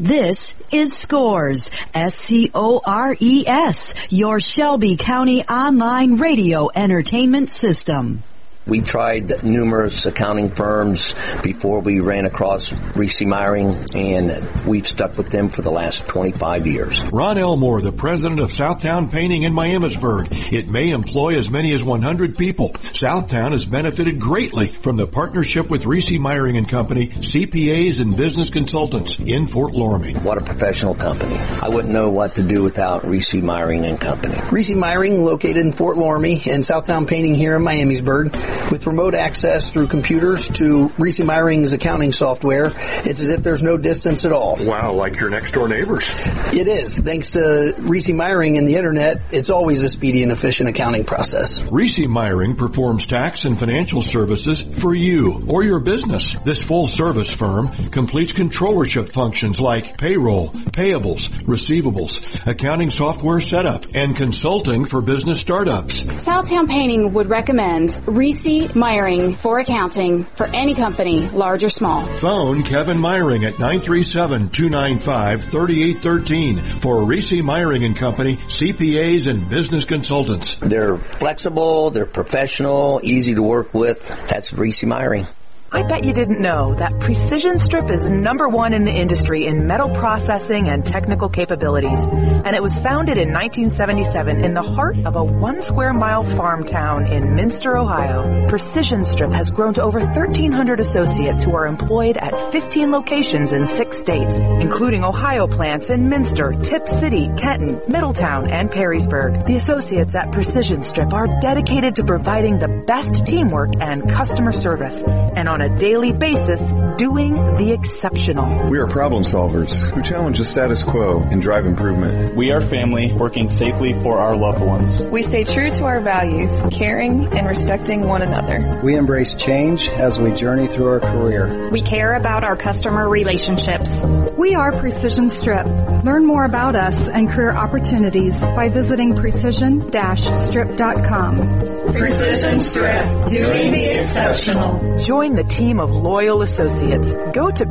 This is Scores, SCORES, your Shelby County online radio entertainment system. We tried numerous accounting firms before we ran across Reese Meyering, and we've stuck with them for the last 25 years. Ron Elmore, the president of Southtown Painting in Miamisburg. It may employ as many as 100 people. Southtown has benefited greatly from the partnership with Reese Meyering and Company, CPAs and business consultants in Fort Loramie. What a professional company. I wouldn't know what to do without Reese Meyering and Company. Reese Meyering, located in Fort Loramie, and Southtown Painting here in Miamisburg. With remote access through computers to Reese Meyering's accounting software, it's as if there's no distance at all. Wow, like your next door neighbors. It is. Thanks to Reese Meyering and the internet, it's always a speedy and efficient accounting process. Reese Meyering performs tax and financial services for you or your business. This full-service firm completes controllership functions like payroll, payables, receivables, accounting software setup, and consulting for business startups. Southtown Painting would recommend Reese Meyering for accounting for any company, large or small. Phone Kevin Meyering at 937-295-3813 for Reese Meyering and Company, CPAs and business consultants. They're flexible, they're professional, easy to work with. That's Reese Meyering. I bet you didn't know that Precision Strip is #1 in the industry in metal processing and technical capabilities. And it was founded in 1977 in the heart of a 1 square mile farm town in Minster, Ohio. Precision Strip has grown to over 1,300 associates who are employed at 15 locations in 6 states, including Ohio plants in Minster, Tip City, Kenton, Middletown, and Perrysburg. The associates at Precision Strip are dedicated to providing the best teamwork and customer service, and on a daily basis, doing the exceptional. We are problem solvers who challenge the status quo and drive improvement. We are family working safely for our loved ones. We stay true to our values, caring and respecting one another. We embrace change as we journey through our career. We care about our customer relationships. We are Precision Strip. Learn more about us and career opportunities by visiting precision-strip.com. Precision Strip, doing the exceptional. Join the team of loyal associates. Go to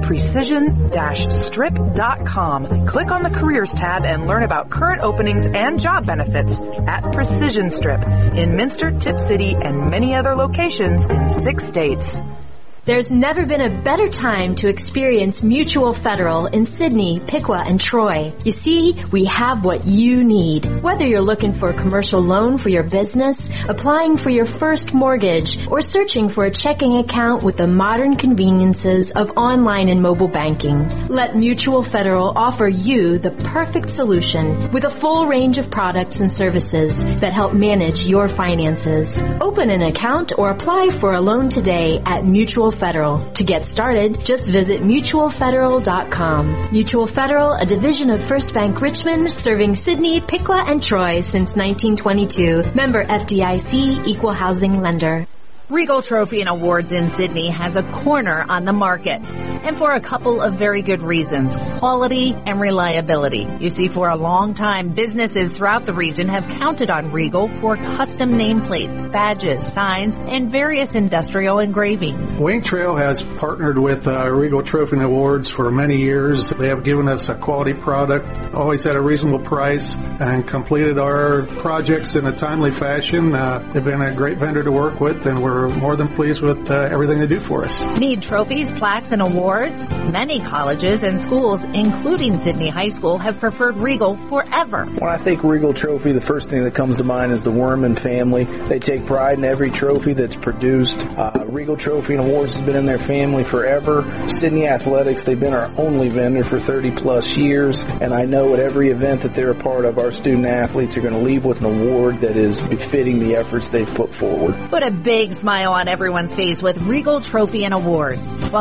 precision-strip.com. Click on the Careers tab and learn about current openings and job benefits at Precision Strip in Minster, Tip City, and many other locations in 6 states. There's never been a better time to experience Mutual Federal in Sidney, Piqua, and Troy. You see, we have what you need. Whether you're looking for a commercial loan for your business, applying for your first mortgage, or searching for a checking account with the modern conveniences of online and mobile banking, let Mutual Federal offer you the perfect solution with a full range of products and services that help manage your finances. Open an account or apply for a loan today at Mutual Federal. To get started, just visit mutualfederal.com. Mutual Federal, a division of First Bank Richmond, serving Sidney, Piqua, and Troy since 1922. Member FDIC, Equal Housing Lender. Regal Trophy and Awards in Sidney has a corner on the market, and for a couple of very good reasons: quality and reliability. You see, for a long time, businesses throughout the region have counted on Regal for custom nameplates, badges, signs, and various industrial engraving. Wayne Trail has partnered with Regal Trophy and Awards for many years. They have given us a quality product, always at a reasonable price, and completed our projects in a timely fashion. They've been a great vendor to work with, and we're more than pleased with everything they do for us. Need trophies, plaques, and awards? Many colleges and schools, including Sidney High School, have preferred Regal forever. When I think Regal Trophy, the first thing that comes to mind is the Worman family. They take pride in every trophy that's produced. Regal Trophy and Awards has been in their family forever. Sidney Athletics, they've been our only vendor for 30 plus years, and I know at every event that they're a part of, our student athletes are going to leave with an award that is befitting the efforts they've put forward. Put a big smile on everyone's face with Regal Trophy and Awards.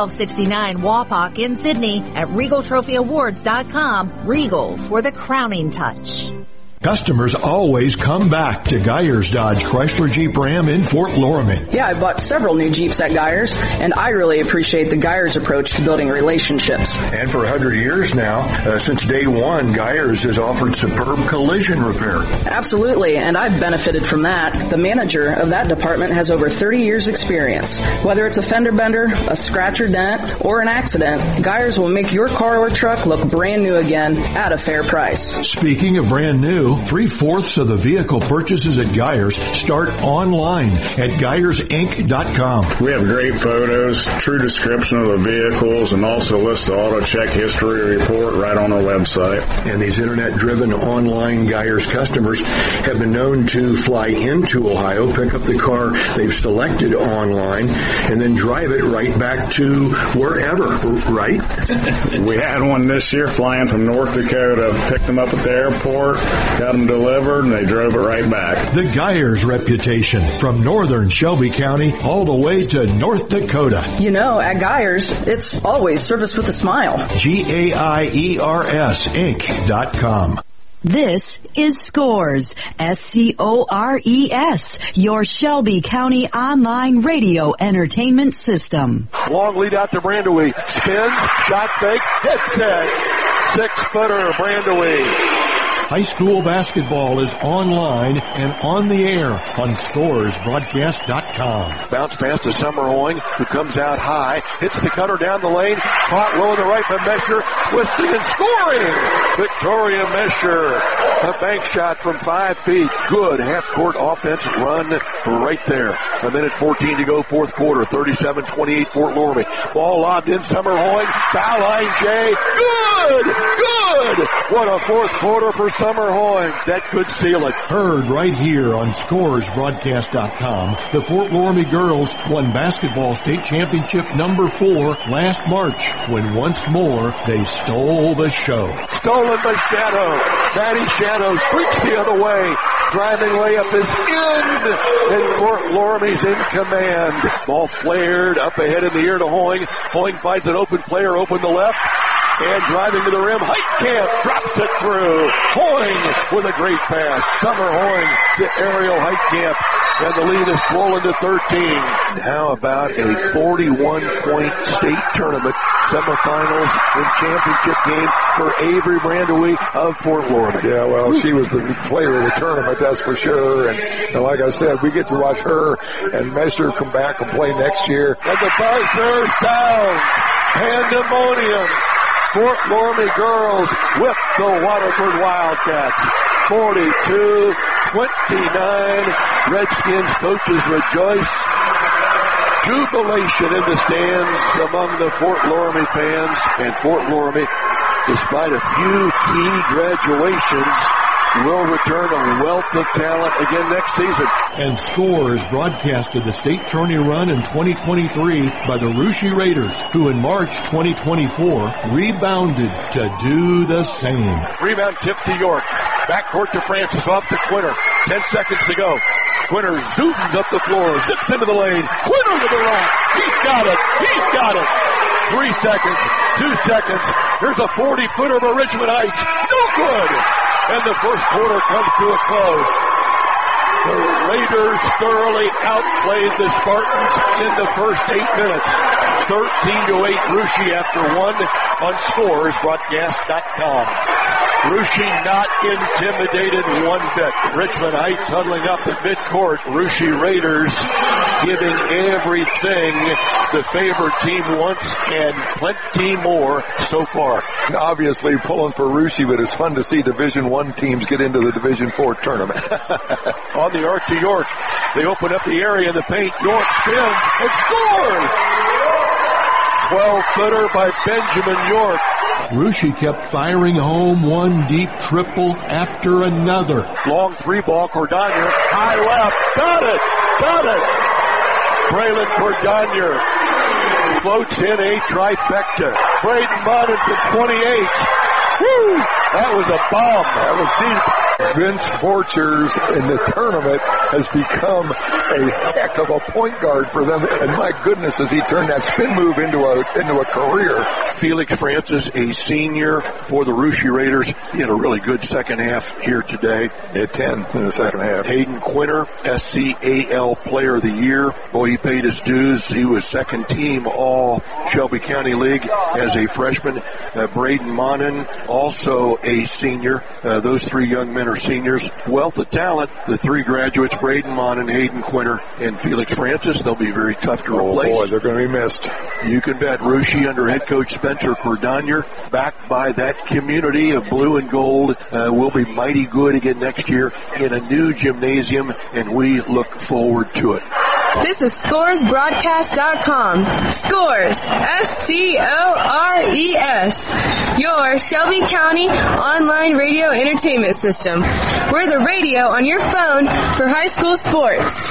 1269 Wapak in Sidney at RegalTrophyAwards.com. Regal for the crowning touch. Customers always come back to Geyers Dodge Chrysler Jeep Ram in Fort Loramie. Yeah, I bought several new Jeeps at Geyers, and I really appreciate the Geyers approach to building relationships. And for 100 years now, since day one, Geyers has offered superb collision repair. Absolutely, and I've benefited from that. The manager of that department has over 30 years experience. Whether it's a fender bender, a scratch or dent, or an accident, Geyers will make your car or truck look brand new again at a fair price. Speaking of brand new, 3/4 of the vehicle purchases at Geyers start online at GeyersInc.com. We have great photos, true description of the vehicles, and also list the auto check history report right on our website. And these internet-driven online Geyers customers have been known to fly into Ohio, pick up the car they've selected online, and then drive it right back to wherever, right? We had one this year flying from North Dakota, picked them up at the airport, got them delivered, and they drove it right back. The Geyers reputation, from northern Shelby County all the way to North Dakota. You know, at Geyers, it's always service with a smile. GAIERS Inc.com. This is Scores, SCORES, your Shelby County online radio entertainment system. Long lead out to Brandewee. Spins, shot fake, hit set. 6-footer, Brandewee. High school basketball is online and on the air on ScoresBroadcast.com. Bounce pass to Summerhoing, who comes out high, hits the cutter down the lane, caught low in the right by Mesher, twisting and scoring! Victoria Mesher, a bank shot from 5 feet. Good half-court offense run right there. 1:14 to go, fourth quarter, 37-28 Fort Loramie. Ball lobbed in, Summerhoing, foul line, Jay, good! What a fourth quarter for Summerhoing. That could seal it. Heard right here on ScoresBroadcast.com, the Fort Loramie girls won basketball state championship number 4 last March, when once more they stole the show. Stolen by Shadow. Maddie Shadow streaks the other way. Driving layup is in, and Fort Loramie's in command. Ball flared up ahead in the air to Hoing. Hoing finds an open player, open the left. And driving to the rim, Heitkamp drops it through. Hoing with a great pass. Summerhoing to Ariel Heitkamp. And the lead is swollen to 13. How about a 41-point state tournament semifinals and championship game for Avery Brandewee of Fort Loramie? Yeah, well, she was the player of the tournament, that's for sure. And like I said, we get to watch her and Mesher come back and play next year. And the buzzer sounds. Pandemonium. Fort Loramie girls whip the Waterford Wildcats. 42-29. Redskins coaches rejoice. Jubilation in the stands among the Fort Loramie fans. And Fort Loramie, despite a few key graduations, will return a wealth of talent again next season. And Scores broadcasted the state tourney run in 2023 by the Russia Raiders, who in March 2024 rebounded to do the same. Rebound tip to York. Backcourt to Francis, off to Quinter. 10 seconds to go. Quinter zooms up the floor, zips into the lane. Quinter to the rack. He's got it. 3 seconds. 2 seconds. Here's a 40-footer for Richmond Heights. No good. And the first quarter comes to a close. The Raiders thoroughly outplayed the Spartans in the first 8 minutes. 13-8 Russia after 1 on ScoresBroadcast.com. Russia not intimidated one bit. Richmond Heights huddling up at midcourt. Russia Raiders giving everything the favored team wants and plenty more so far. Obviously pulling for Russia, but it's fun to see Division I teams get into the Division IV tournament. On the arc to York. They open up the area in the paint. York spins and scores! 12-footer by Benjamin York. Russia kept firing home one deep triple after another. Long 3-ball, Cordonier, high left, got it! Braylon Cordonier floats in a trifecta. Braden Muddin from 28. Woo! That was a bomb. That was deep. Vince Borchers in the tournament has become a heck of a point guard for them. And my goodness, has he turned that spin move into a career. Felix Francis, a senior for the Russia Raiders. He had a really good second half here today. At 10 in the second half. Hayden Quinter, SCAL Player of the Year. Boy, he paid his dues. He was second team All Shelby County League as a freshman. Braden Monin, also a senior. Those three young men are seniors. Wealth of talent. The three graduates, Braden Monin, Hayden Quinter, and Felix Francis. They'll be very tough to replace. Oh boy, they're going to be missed. You can bet Russia under head coach Spencer Cordonier, backed by that community of blue and gold, will be mighty good again next year in a new gymnasium, and we look forward to it. This is ScoresBroadcast.com. Scores, S-C-O-R-E-S. Your Shelby County online radio entertainment system. We're the radio on your phone for high school sports.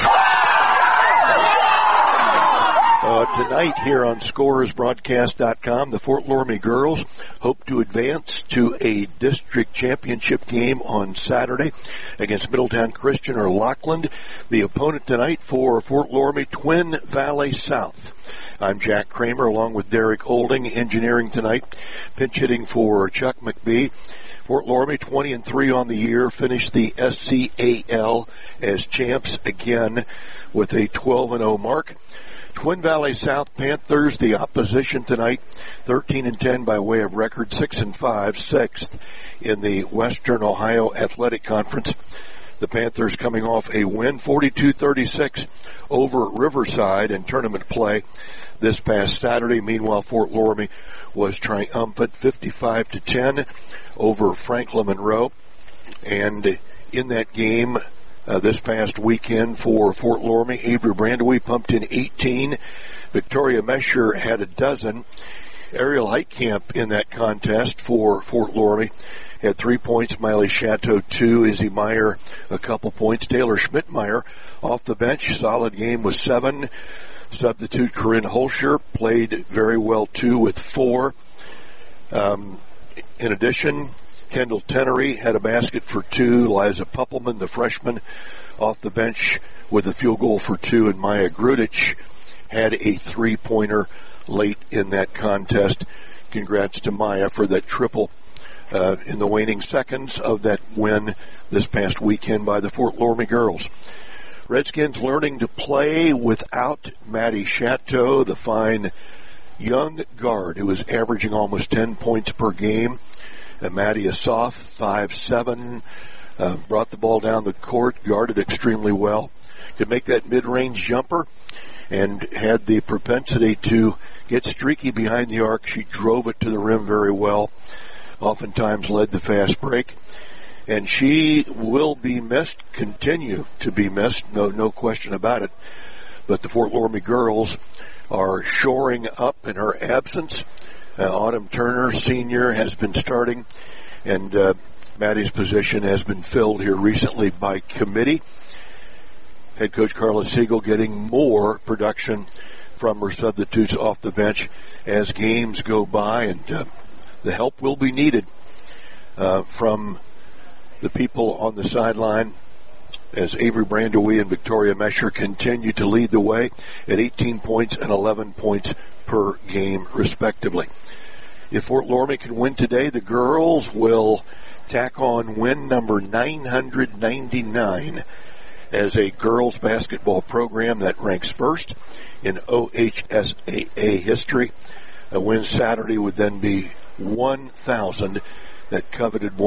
Tonight here on ScoresBroadcast.com, the Fort Loramie girls hope to advance to a district championship game on Saturday against Middletown Christian or Lockland. The opponent tonight for Fort Loramie, Twin Valley South. I'm Jack Kramer along with Derek Olding, engineering tonight, pinch hitting for Chuck McBee. Fort Loramie 20-3 on the year, finished the SCAL as champs again with a 12-0 mark. Twin Valley South Panthers, the opposition tonight, 13-10 by way of record, 6-5, sixth in the Western Ohio Athletic Conference. The Panthers coming off a win, 42-36 over Riverside in tournament play this past Saturday. Meanwhile, Fort Loramie was triumphant, 55-10 over Franklin Monroe. And in that game, this past weekend for Fort Loramie, Avery Brandewie pumped in 18. Victoria Mesher had a dozen. Ariel Heitkamp in that contest for Fort Loramie had 3 points. Miley Chateau 2. Izzy Meyer a couple points. Taylor Schmidtmeyer off the bench. Solid game with 7. Substitute Corinne Holscher played very well too with 4. In addition, Kendall Tenery had a basket for 2. Liza Puppelman, the freshman, off the bench with a field goal for 2. And Maya Grudich had a 3-pointer late in that contest. Congrats to Maya for that triple in the waning seconds of that win this past weekend by the Fort Loramie girls. Redskins learning to play without Maddie Chateau, the fine young guard who was averaging almost 10 points per game. Maddie is soft, 5'7", brought the ball down the court, guarded extremely well, could make that mid-range jumper, and had the propensity to get streaky behind the arc. She drove it to the rim very well, oftentimes led the fast break, and she will be missed, continue to be missed, no question about it. But the Fort Loramie girls are shoring up in her absence. Autumn Turner, senior, has been starting, and Maddie's position has been filled here recently by committee. Head coach Carla Siegel getting more production from her substitutes off the bench as games go by, and the help will be needed from the people on the sideline as Avery Brandewie and Victoria Mesher continue to lead the way at 18 points and 11 points per game, respectively. If Fort Loramie can win today, the girls will tack on win number 999 as a girls basketball program that ranks first in OHSAA history. A win Saturday would then be 1,000, that coveted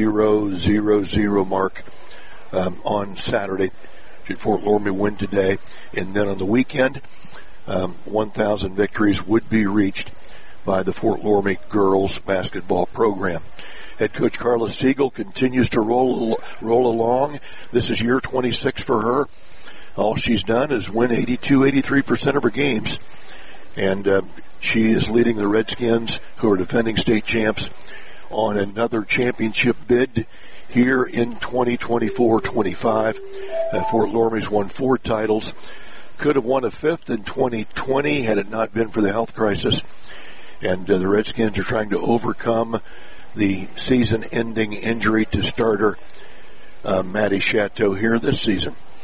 1000 mark on Saturday. Should Fort Loramie win today, and then on the weekend, 1,000 victories would be reached by the Fort Loramie girls basketball program. Head coach Carla Siegel continues to roll along. This is year 26 for her. All she's done is win 83% of her games. And she is leading the Redskins, who are defending state champs, on another championship bid here in 2024-25. Fort Loramie's won 4 titles. Could have won a 5th in 2020 had it not been for the health crisis. And the Redskins are trying to overcome the season-ending injury to starter Maddie Chateau here this season.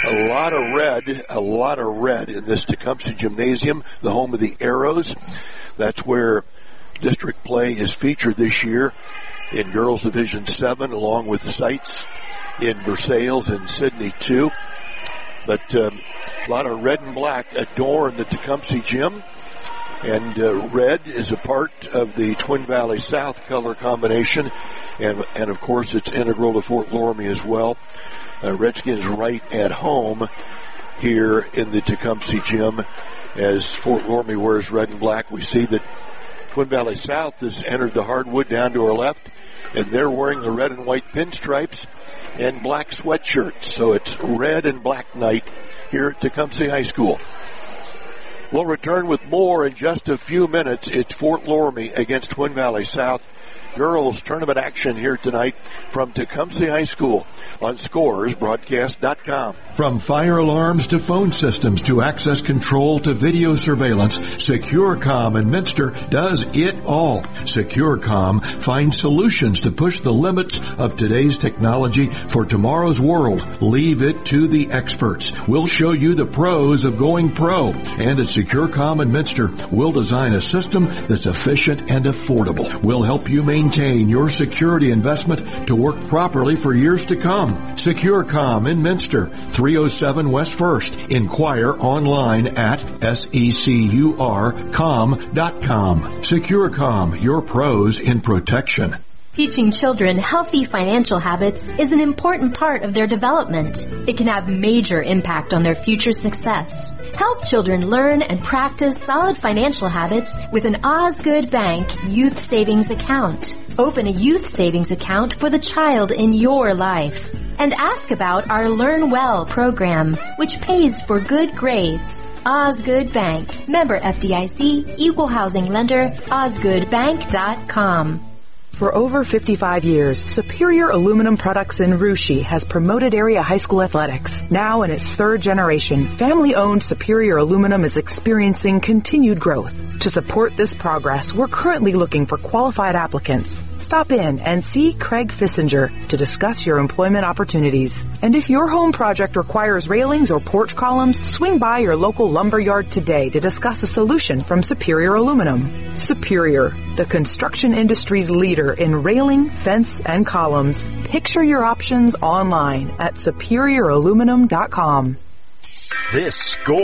A lot of red in this Tecumseh Gymnasium, the home of the Arrows. That's where district play is featured this year in Girls Division 7, along with the sites in Versailles and Sydney too. But a lot of red and black adorn the Tecumseh Gym. And red is a part of the Twin Valley South color combination. And of course, it's integral to Fort Loramie as well. Redskins right at home here in the Tecumseh Gym as Fort Loramie wears red and black. We see that Twin Valley South has entered the hardwood down to our left, and they're wearing the red and white pinstripes and black sweatshirts. So it's red and black night here at Tecumseh High School. We'll return with more in just a few minutes. It's Fort Loramie against Twin Valley South. Girls tournament action here tonight from Tecumseh High School on ScoresBroadcast.com. From fire alarms to phone systems to access control to video surveillance, SecureCom in Minster does it all. SecureCom finds solutions to push the limits of today's technology for tomorrow's world. Leave it to the experts. We'll show you the pros of going pro. And at SecureCom in Minster, we'll design a system that's efficient and affordable. We'll help you maintain your security investment to work properly for years to come. SecureCom in Minster, 307 West 1st. Inquire online at securcom.com. SecureCom, your pros in protection. Teaching children healthy financial habits is an important part of their development. It can have major impact on their future success. Help children learn and practice solid financial habits with an Osgood Bank Youth Savings Account. Open a youth savings account for the child in your life. And ask about our Learn Well program, which pays for good grades. Osgood Bank. Member FDIC, Equal Housing Lender, osgoodbank.com. For over 55 years, Superior Aluminum Products in Russia has promoted area high school athletics. Now in its third generation, family-owned Superior Aluminum is experiencing continued growth. To support this progress, we're currently looking for qualified applicants. Stop in and see Craig Fissinger to discuss your employment opportunities. And if your home project requires railings or porch columns, swing by your local lumber yard today to discuss a solution from Superior Aluminum. Superior, the construction industry's leader in railing, fence, and columns. Picture your options online at superiораluminum.com. This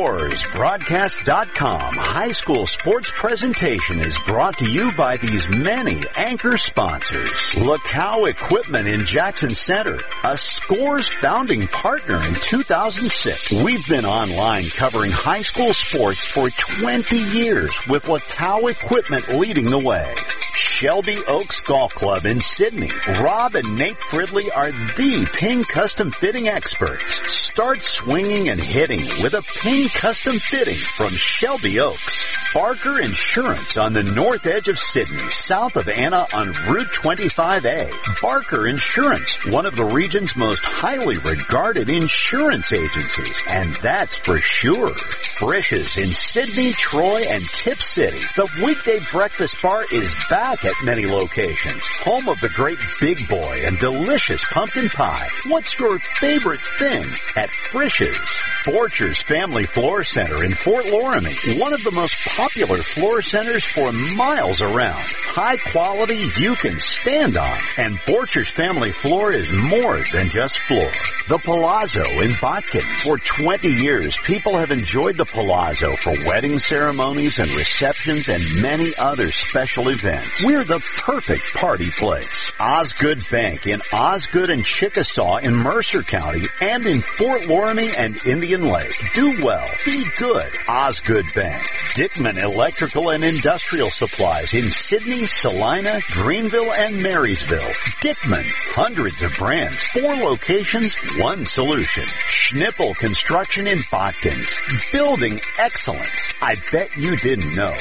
ScoresBroadcast.com high school sports presentation is brought to you by these many anchor sponsors. LaCow Equipment in Jackson Center, a Scores founding partner in 2006. We've been online covering high school sports for 20 years with LaCow Equipment leading the way. Shelby Oaks Golf Club in Sydney. Rob and Nate Fridley are the ping custom fitting experts. Start swinging and hitting with a ping custom fitting from Shelby Oaks. Barker Insurance on the north edge of Sydney, south of Anna on Route 25A. Barker Insurance, one of the region's most highly regarded insurance agencies, and that's for sure. Frisch's in Sydney, Troy, and Tip City. The weekday breakfast bar is back at many locations. Home of the great Big Boy and delicious pumpkin pie. What's your favorite thing at Frisch's? Borcher's Family Floor Center in Fort Loramie, one of the most popular floor centers for miles around. High quality you can stand on. And Borcher's Family Floor is more than just floor. The Palazzo in Botkin. For 20 years, people have enjoyed the Palazzo for wedding ceremonies and receptions and many other special events. We're the perfect party place. Osgood Bank in Osgood and Chickasaw in Mercer County and in Fort Loramie and Indian Lake. Do well. Be good. Osgood Bank. Dickman Electrical and Industrial Supplies in Sydney, Salina, Greenville, and Marysville. Dickman. Hundreds of brands. 4 locations. 1 solution. Schnippel Construction in Botkins. Building excellence. I bet you didn't know.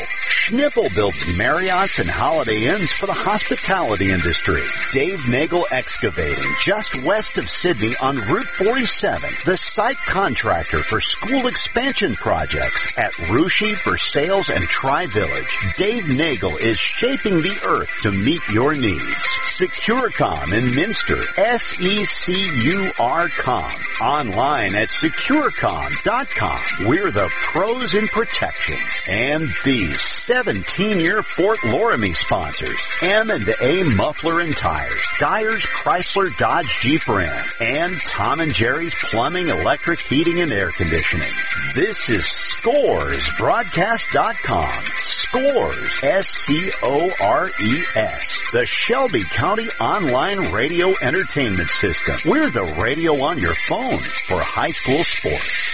Schnipple builds Marriotts and Holiday Inns for the hospitality industry. Dave Nagel Excavating, just west of Sydney on Route 47, the site contractor for school expansion projects at Russia, Versailles, and Tri-Village. Dave Nagel is shaping the earth to meet your needs. Securcom in Minster, SECURcom. Online at securcom.com. We're the pros in protection. And these 17-year Fort Loramie sponsors, M&A Muffler and Tires, Dyer's Chrysler Dodge Jeep Ram, and Tom and Jerry's Plumbing, Electric, Heating, and Air Conditioning. This is ScoresBroadcast.com. Scores, S-C-O-R-E-S. The Shelby County Online Radio Entertainment System. We're the radio on your phone for high school sports.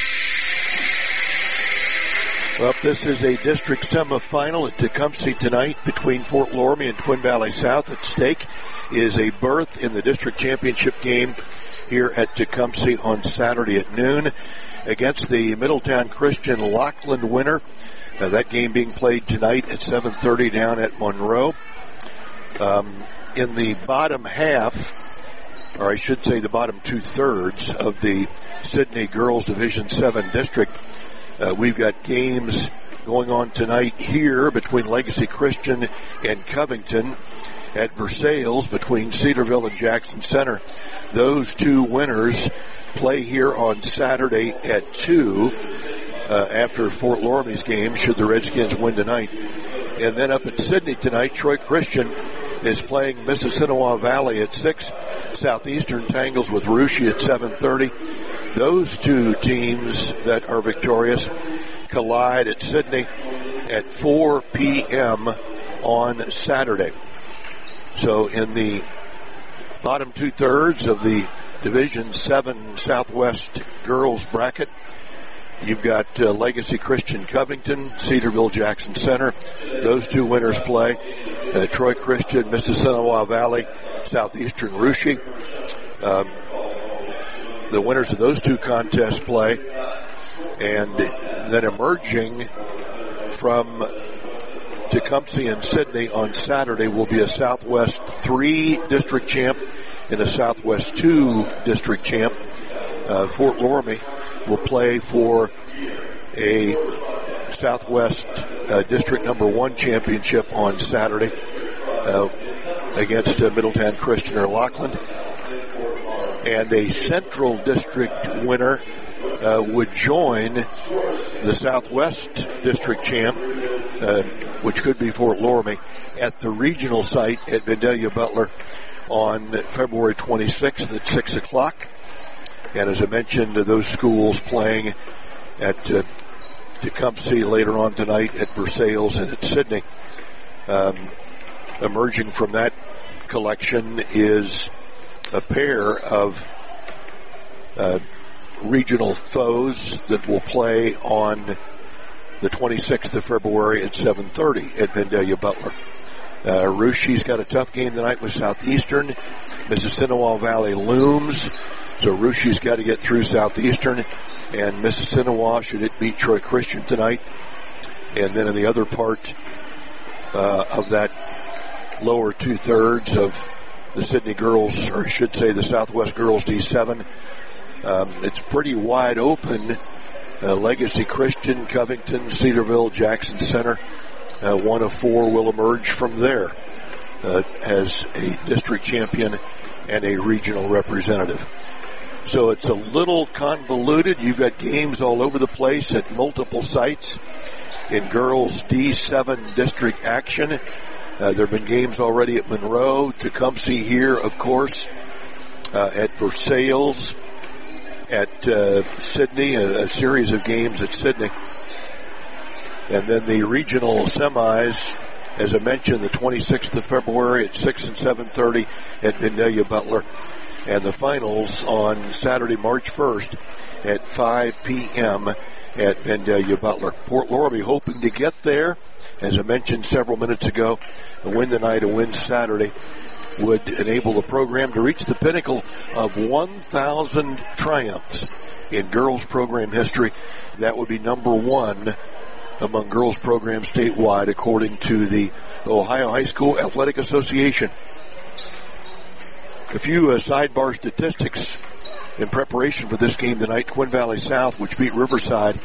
Well, this is a district semifinal at Tecumseh tonight between Fort Loramie and Twin Valley South. At stake is a berth in the district championship game here at Tecumseh on Saturday at noon against the Middletown Christian Lockland winner. That game being played tonight at 7:30 down at Monroe. In the bottom half, or I should say the bottom two-thirds of the Sydney Girls Division 7 district, we've got games going on tonight here between Legacy Christian and Covington, at Versailles between Cedarville and Jackson Center. Those two winners play here on Saturday at 2 after Fort Loramie's game, should the Redskins win tonight. And then up at Sydney tonight, Troy Christian is playing Mississinewa Valley at 6. Southeastern tangles with Russia at 7:30. Those two teams that are victorious collide at Sydney at 4 p.m. on Saturday. So in the bottom two-thirds of the Division 7 Southwest girls bracket, you've got Legacy Christian Covington, Cedarville Jackson Center. Those two winners play. Troy Christian, Mississinewa Valley, Southeastern Russia. The winners of those two contests play. And then emerging from Tecumseh and Sydney on Saturday will be a Southwest 3 district champ and a Southwest 2 district champ. Fort Loramie will play for a Southwest District number 1 championship on Saturday against Middletown Christian or Lockland. And a Central District winner would join the Southwest District champ, which could be Fort Loramie, at the regional site at Vandalia Butler on February 26th at 6 o'clock. And as I mentioned, those schools playing at Tecumseh later on tonight, at Versailles and at Sydney. Emerging from that collection is a pair of regional foes that will play on the 26th of February at 7:30 at Vandalia Butler. Rushie's got a tough game tonight with Southeastern. Mississinewa Valley looms. So Rushie's got to get through Southeastern, and Mississinewa, should it beat Troy Christian tonight. And then in the other part of that lower two-thirds of the Sydney girls, or I should say the Southwest girls D7, it's pretty wide open. Legacy Christian, Covington, Cedarville, Jackson Center, one of 4 will emerge from there as a district champion and a regional representative. So it's a little convoluted. You've got games all over the place at multiple sites in girls D7 district action. There have been games already at Monroe, Tecumseh here, of course, at Versailles, at Sydney, a series of games at Sydney. And then the regional semis, as I mentioned, the 26th of February at 6 and 7:30 at Vandalia Butler. And the finals on Saturday, March 1st at 5 p.m. at Vandalia Butler. Fort Loramie hoping to get there. As I mentioned several minutes ago, a win tonight, a win Saturday would enable the program to reach the pinnacle of 1,000 triumphs in girls program history. That would be number 1 among girls programs statewide, according to the Ohio High School Athletic Association. A few sidebar statistics in preparation for this game tonight. Twin Valley South, which beat Riverside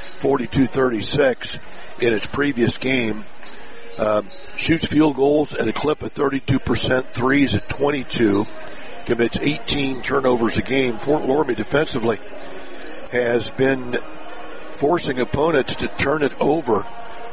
42-36 in its previous game, shoots field goals at a clip of 32%, threes at 22, commits 18 turnovers a game. Fort Loramie defensively has been forcing opponents to turn it over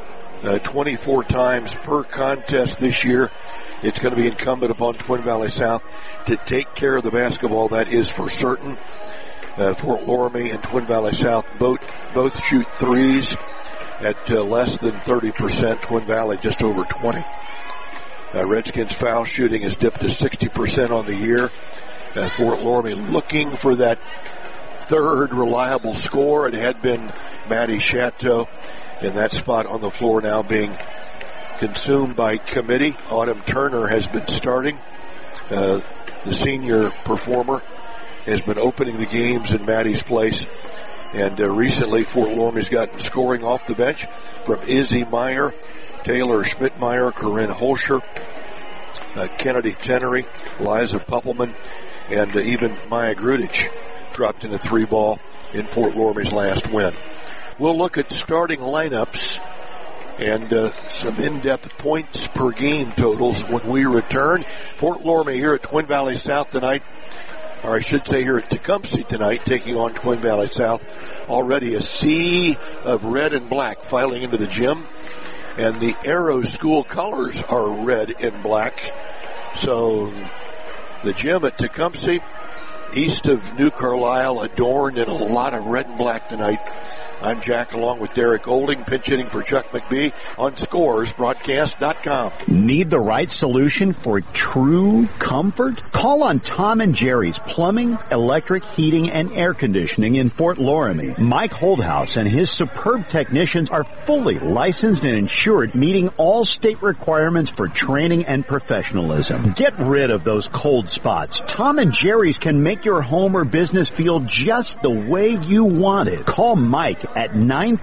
24 times per contest this year. It's going to be incumbent upon Twin Valley South to take care of the basketball. That is for certain. Fort Loramie and Twin Valley South both shoot threes at less than 30%. Twin Valley just over 20. Redskins foul shooting has dipped to 60% on the year. Fort Loramie looking for that third reliable score. It had been Maddie Chateau in that spot on the floor, now being consumed by committee. Autumn Turner has been starting. The senior performer has been opening the games in Maddie's place. And recently Fort Loramie's gotten scoring off the bench from Izzy Meyer, Taylor Schmidtmeyer, Corinne Holscher, Kennedy Tenery, Liza Puppelman, and even Maya Grudich dropped in a 3-ball in Fort Loramie's last win. We'll look at starting lineups and some in-depth points per game totals when we return. Fort Loramie here at Twin Valley South tonight, or I should say here at Tecumseh tonight, taking on Twin Valley South. Already a sea of red and black filing into the gym, and the Arrow School colors are red and black. So the gym at Tecumseh, east of New Carlisle, adorned in a lot of red and black tonight. I'm Jack, along with Derek Olding, pinch hitting for Chuck McBee on ScoresBroadcast.com. Need the right solution for true comfort? Call on Tom and Jerry's Plumbing, Electric, Heating, and Air Conditioning in Fort Loramie. Mike Holdhouse and his superb technicians are fully licensed and insured, meeting all state requirements for training and professionalism. Get rid of those cold spots. Tom and Jerry's can make your home or business feel just the way you want it. Call Mike at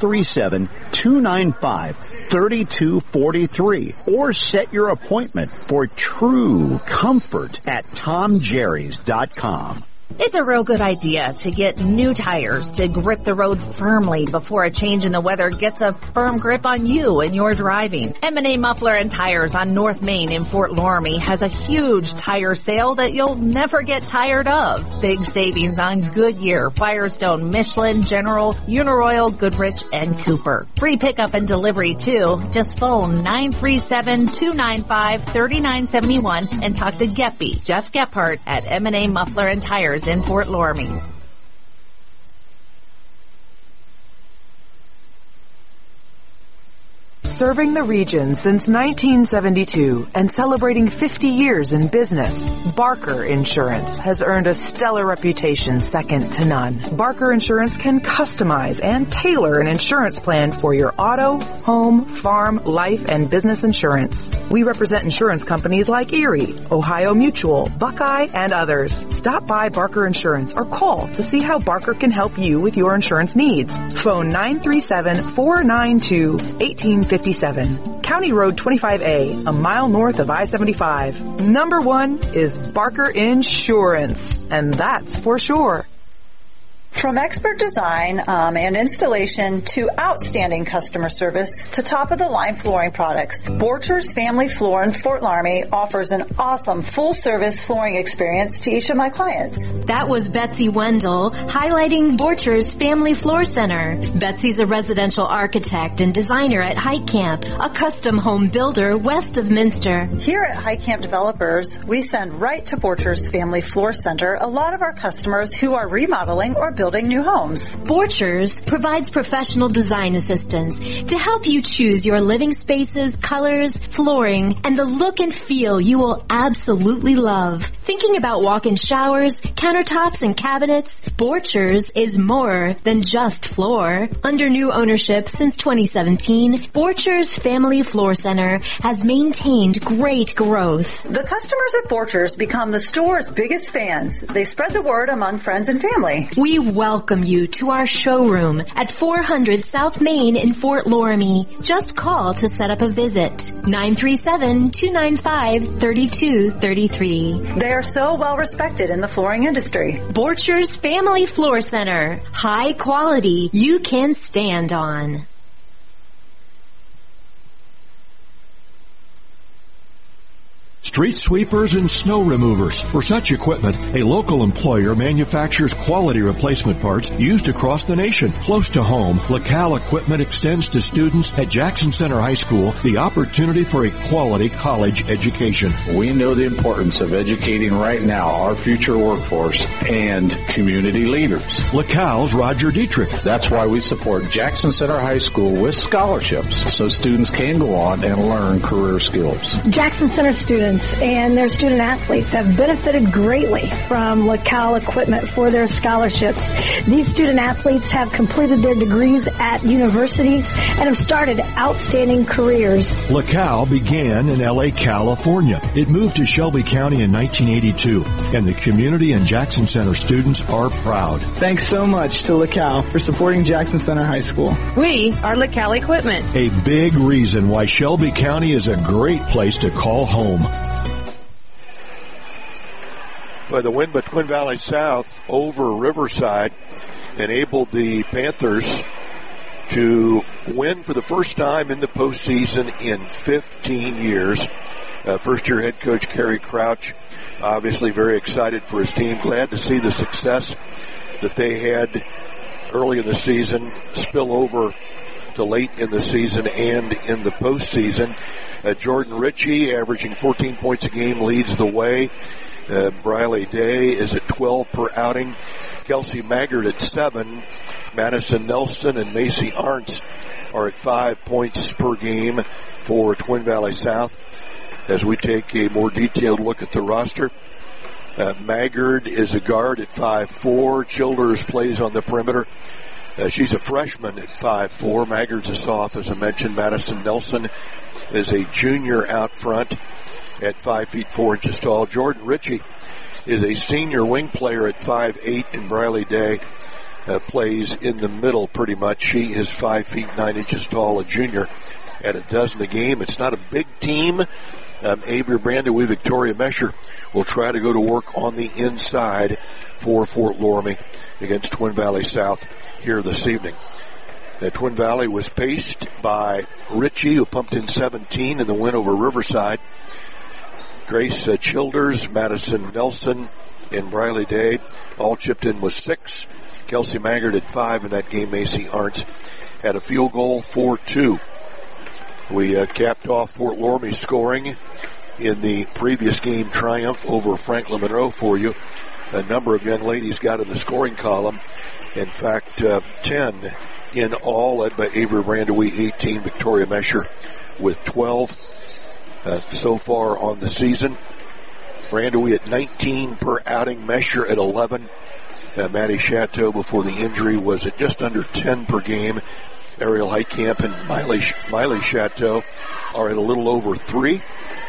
937-295-3243 or set your appointment for true comfort at TomJerrys.com. It's a real good idea to get new tires to grip the road firmly before a change in the weather gets a firm grip on you and your driving. M&A Muffler and Tires on North Main in Fort Loramie has a huge tire sale that you'll never get tired of. Big savings on Goodyear, Firestone, Michelin, General, Uniroyal, Goodrich, and Cooper. Free pickup and delivery too. Just phone 937-295-3971 and talk to Geppy, Jeff Gephardt at M&A Muffler and Tires in Fort Loramie. Serving the region since 1972 and celebrating 50 years in business, Barker Insurance has earned a stellar reputation second to none. Barker Insurance can customize and tailor an insurance plan for your auto, home, farm, life, and business insurance. We represent insurance companies like Erie, Ohio Mutual, Buckeye, and others. Stop by Barker Insurance or call to see how Barker can help you with your insurance needs. Phone 937-492-1857. County Road 25A, a mile north of I-75. Number one is Barker Insurance, and that's for sure. From expert design and installation to outstanding customer service to top-of-the-line flooring products, Borchers Family Floor in Fort Loramie offers an awesome full-service flooring experience to each of my clients. That was Betsy Wendell highlighting Borchers Family Floor Center. Betsy's a residential architect and designer at Hike Camp, a custom home builder west of Minster. Here at Hike Camp Developers, we send right to Borchers Family Floor Center a lot of our customers who are remodeling or building new homes. Borchers provides professional design assistance to help you choose your living spaces, colors, flooring, and the look and feel you will absolutely love. Thinking about walk-in showers, countertops, and cabinets? Borchers is more than just floor. Under new ownership since 2017, Borchers Family Floor Center has maintained great growth. The customers at Borchers become the store's biggest fans. They spread the word among friends and family. We welcome you to our showroom at 400 South Main in Fort Loramie. Just call to set up a visit. 937-295-3233. They are so well respected in the flooring industry. Borchers Family Floor Center. High quality you can stand on. Street sweepers and snow removers. For such equipment, a local employer manufactures quality replacement parts used across the nation. Close to home, LaCal Equipment extends to students at Jackson Center High School the opportunity for a quality college education. We know the importance of educating right now our future workforce and community leaders. LaCal's Roger Dietrich. That's why we support Jackson Center High School with scholarships so students can go on and learn career skills. Jackson Center students and their student athletes have benefited greatly from LaCal Equipment for their scholarships. These student athletes have completed their degrees at universities and have started outstanding careers. LaCal began in L.A., California. It moved to Shelby County in 1982, and the community and Jackson Center students are proud. Thanks so much to LaCal for supporting Jackson Center High School. We are LaCal Equipment. A big reason why Shelby County is a great place to call home. By the win by Twin Valley South over Riverside enabled the Panthers to win for the first time in the postseason in 15 years. First-year head coach Kerry Crouch obviously very excited for his team. Glad to see the success that they had early in the season spill over to late in the season and in the postseason. Jordan Ritchie, averaging 14 points a game, leads the way. Briley Day is at 12 per outing. Kelsey Maggard at 7. Madison Nelson and Macy Arntz are at 5 points per game for Twin Valley South. As we take a more detailed look at the roster, Maggard is a guard at 5'4". Childers plays on the perimeter. She's a freshman at 5'4". Maggard's a soft, as I mentioned. Madison Nelson is a junior out front at 5'4" tall. Jordan Ritchie is a senior wing player at 5'8", and Briley Day plays in the middle pretty much. She is 5'9" tall, a junior at a dozen a game. It's not a big team. Avery Brandewee, Victoria Mesher will try to go to work on the inside for Fort Loramie against Twin Valley South here this evening. Twin Valley was paced by Ritchie, who pumped in 17 in the win over Riverside. Grace Childers, Madison Nelson, and Briley Day all chipped in with 6. Kelsey Maggard at 5 in that game. Macy Arntz had a field goal for 2. We capped off Fort Loramie scoring in the previous game triumph over Franklin Monroe for you. A number of young ladies got in the scoring column. In fact, 10 in all, led by Avery Brandewee, 18, Victoria Mesher with 12. So far on the season. Brandewee at 19 per outing, Mesher at 11. Maddie Chateau, before the injury, was at just under 10 per game. Ariel Heitkamp and Miley Chateau are at a little over 3.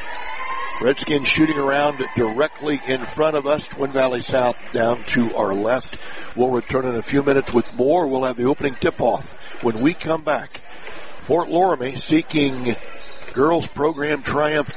Redskins shooting around directly in front of us. Twin Valley South down to our left. We'll return in a few minutes with more. We'll have the opening tip-off when we come back. Fort Loramie seeking girls program triumph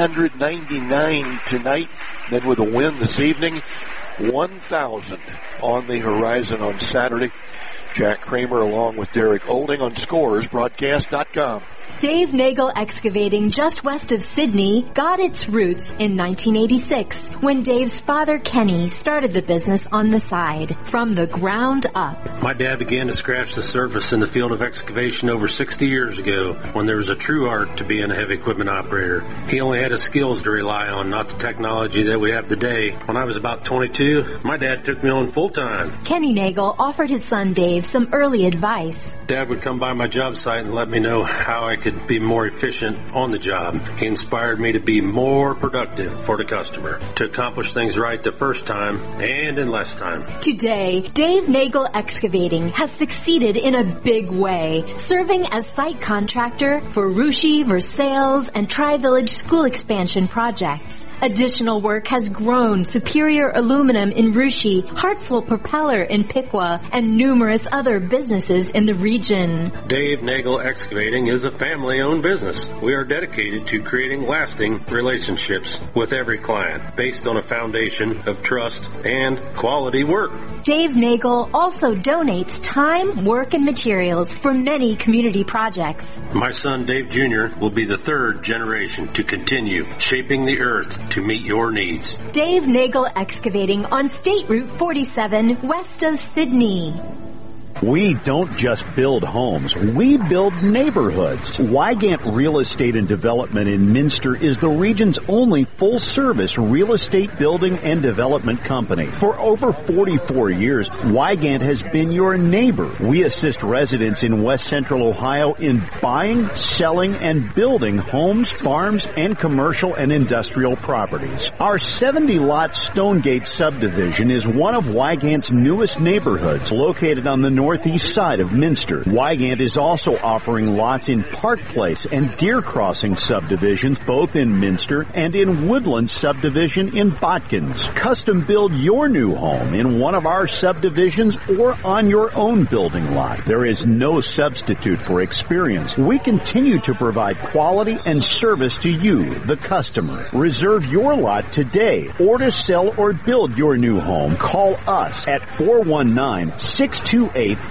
999 tonight. Then with a win this evening, 1,000 on the horizon on Saturday. Jack Kramer along with Derek Olding on ScoresBroadcast.com. Dave Nagel Excavating, just west of Sydney, got its roots in 1986 when Dave's father, Kenny, started the business on the side, from the ground up. My dad began to scratch the surface in the field of excavation over 60 years ago when there was a true art to being a heavy equipment operator. He only had his skills to rely on, not the technology that we have today. When I was about 22, my dad took me on full-time. Kenny Nagel offered his son Dave Dave some early advice. Dad would come by my job site and let me know how I could be more efficient on the job. He inspired me to be more productive for the customer, to accomplish things right the first time and in less time. Today, Dave Nagel Excavating has succeeded in a big way, serving as site contractor for Russia, Versailles, and Tri-Village school expansion projects. Additional work has grown Superior Aluminum in Russia, Hartzell Propeller in Piqua, and numerous other businesses in the region. Dave Nagel Excavating is a family-owned business. We are dedicated to creating lasting relationships with every client based on a foundation of trust and quality work. Dave Nagel also donates time, work, and materials for many community projects. My son Dave Jr. will be the third generation to continue shaping the earth to meet your needs. Dave Nagel Excavating on State Route 47 west of Sydney. We don't just build homes, we build neighborhoods. Wygant Real Estate and Development in Minster is the region's only full-service real estate building and development company. For over 44 years, Wygant has been your neighbor. We assist residents in West Central Ohio in buying, selling, and building homes, farms, and commercial and industrial properties. Our 70-lot Stonegate subdivision is one of Wygant's newest neighborhoods, located on the northeast side of Minster. Wygant is also offering lots in Park Place and Deer Crossing subdivisions, both in Minster, and in Woodland subdivision in Botkins. Custom build your new home in one of our subdivisions or on your own building lot. There is no substitute for experience. We continue to provide quality and service to you, the customer. Reserve your lot today, or to sell or build your new home, call us at 419-628-3107.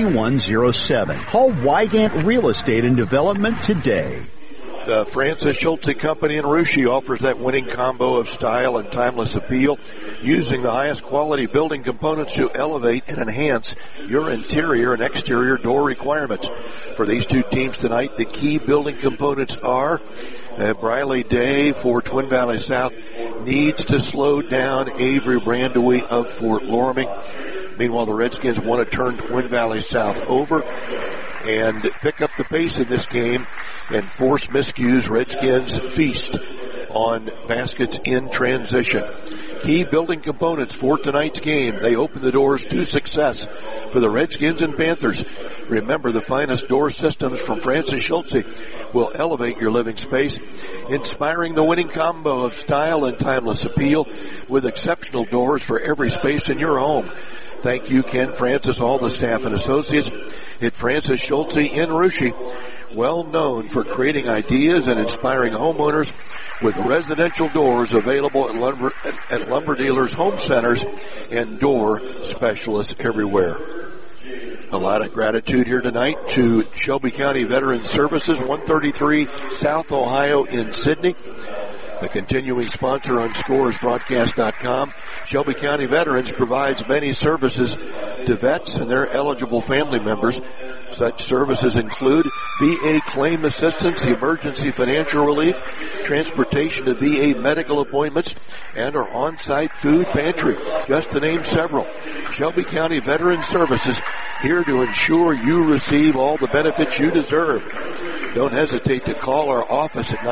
Call Wygant Real Estate and Development today. The Francis Schulte Company in Russia offers that winning combo of style and timeless appeal, using the highest quality building components to elevate and enhance your interior and exterior door requirements. For these two teams tonight, the key building components are Briley Day for Twin Valley South needs to slow down Avery Brandewie of Fort Loramie. Meanwhile, the Redskins want to turn Twin Valley South over and pick up the pace in this game and force miscues. Redskins feast on baskets in transition. Key building components for tonight's game. They open the doors to success for the Redskins and Panthers. Remember, the finest door systems from Francis Schulte will elevate your living space, inspiring the winning combo of style and timeless appeal with exceptional doors for every space in your home. Thank you, Ken Francis, all the staff and associates at Francis Schulte in Russia, well known for creating ideas and inspiring homeowners with residential doors available at lumber dealers, home centers, and door specialists everywhere. A lot of gratitude here tonight to Shelby County Veterans Services, 133 South Ohio in Sydney. The continuing sponsor on ScoresBroadcast.com, Shelby County Veterans provides many services to vets and their eligible family members. Such services include VA claim assistance, emergency financial relief, transportation to VA medical appointments, and our on-site food pantry, just to name several. Shelby County Veterans Services, here to ensure you receive all the benefits you deserve. Don't hesitate to call our office at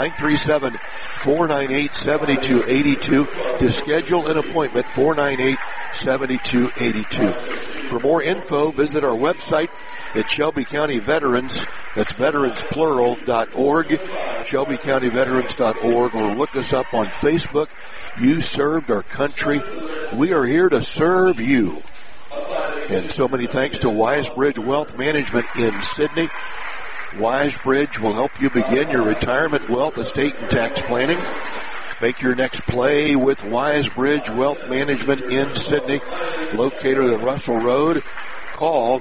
937-498-7282 to schedule an appointment, 498-7282. For more info, visit our website at Shelby County Veterans, that's veteransplural.org, shelbycountyveterans.org, or look us up on Facebook. You served our country. We are here to serve you. And so many thanks to Wisebridge Wealth Management in Sydney. Wisebridge will help you begin your retirement wealth, estate, and tax planning. Make your next play with Wisebridge Wealth Management in Sydney, located on Russell Road. Call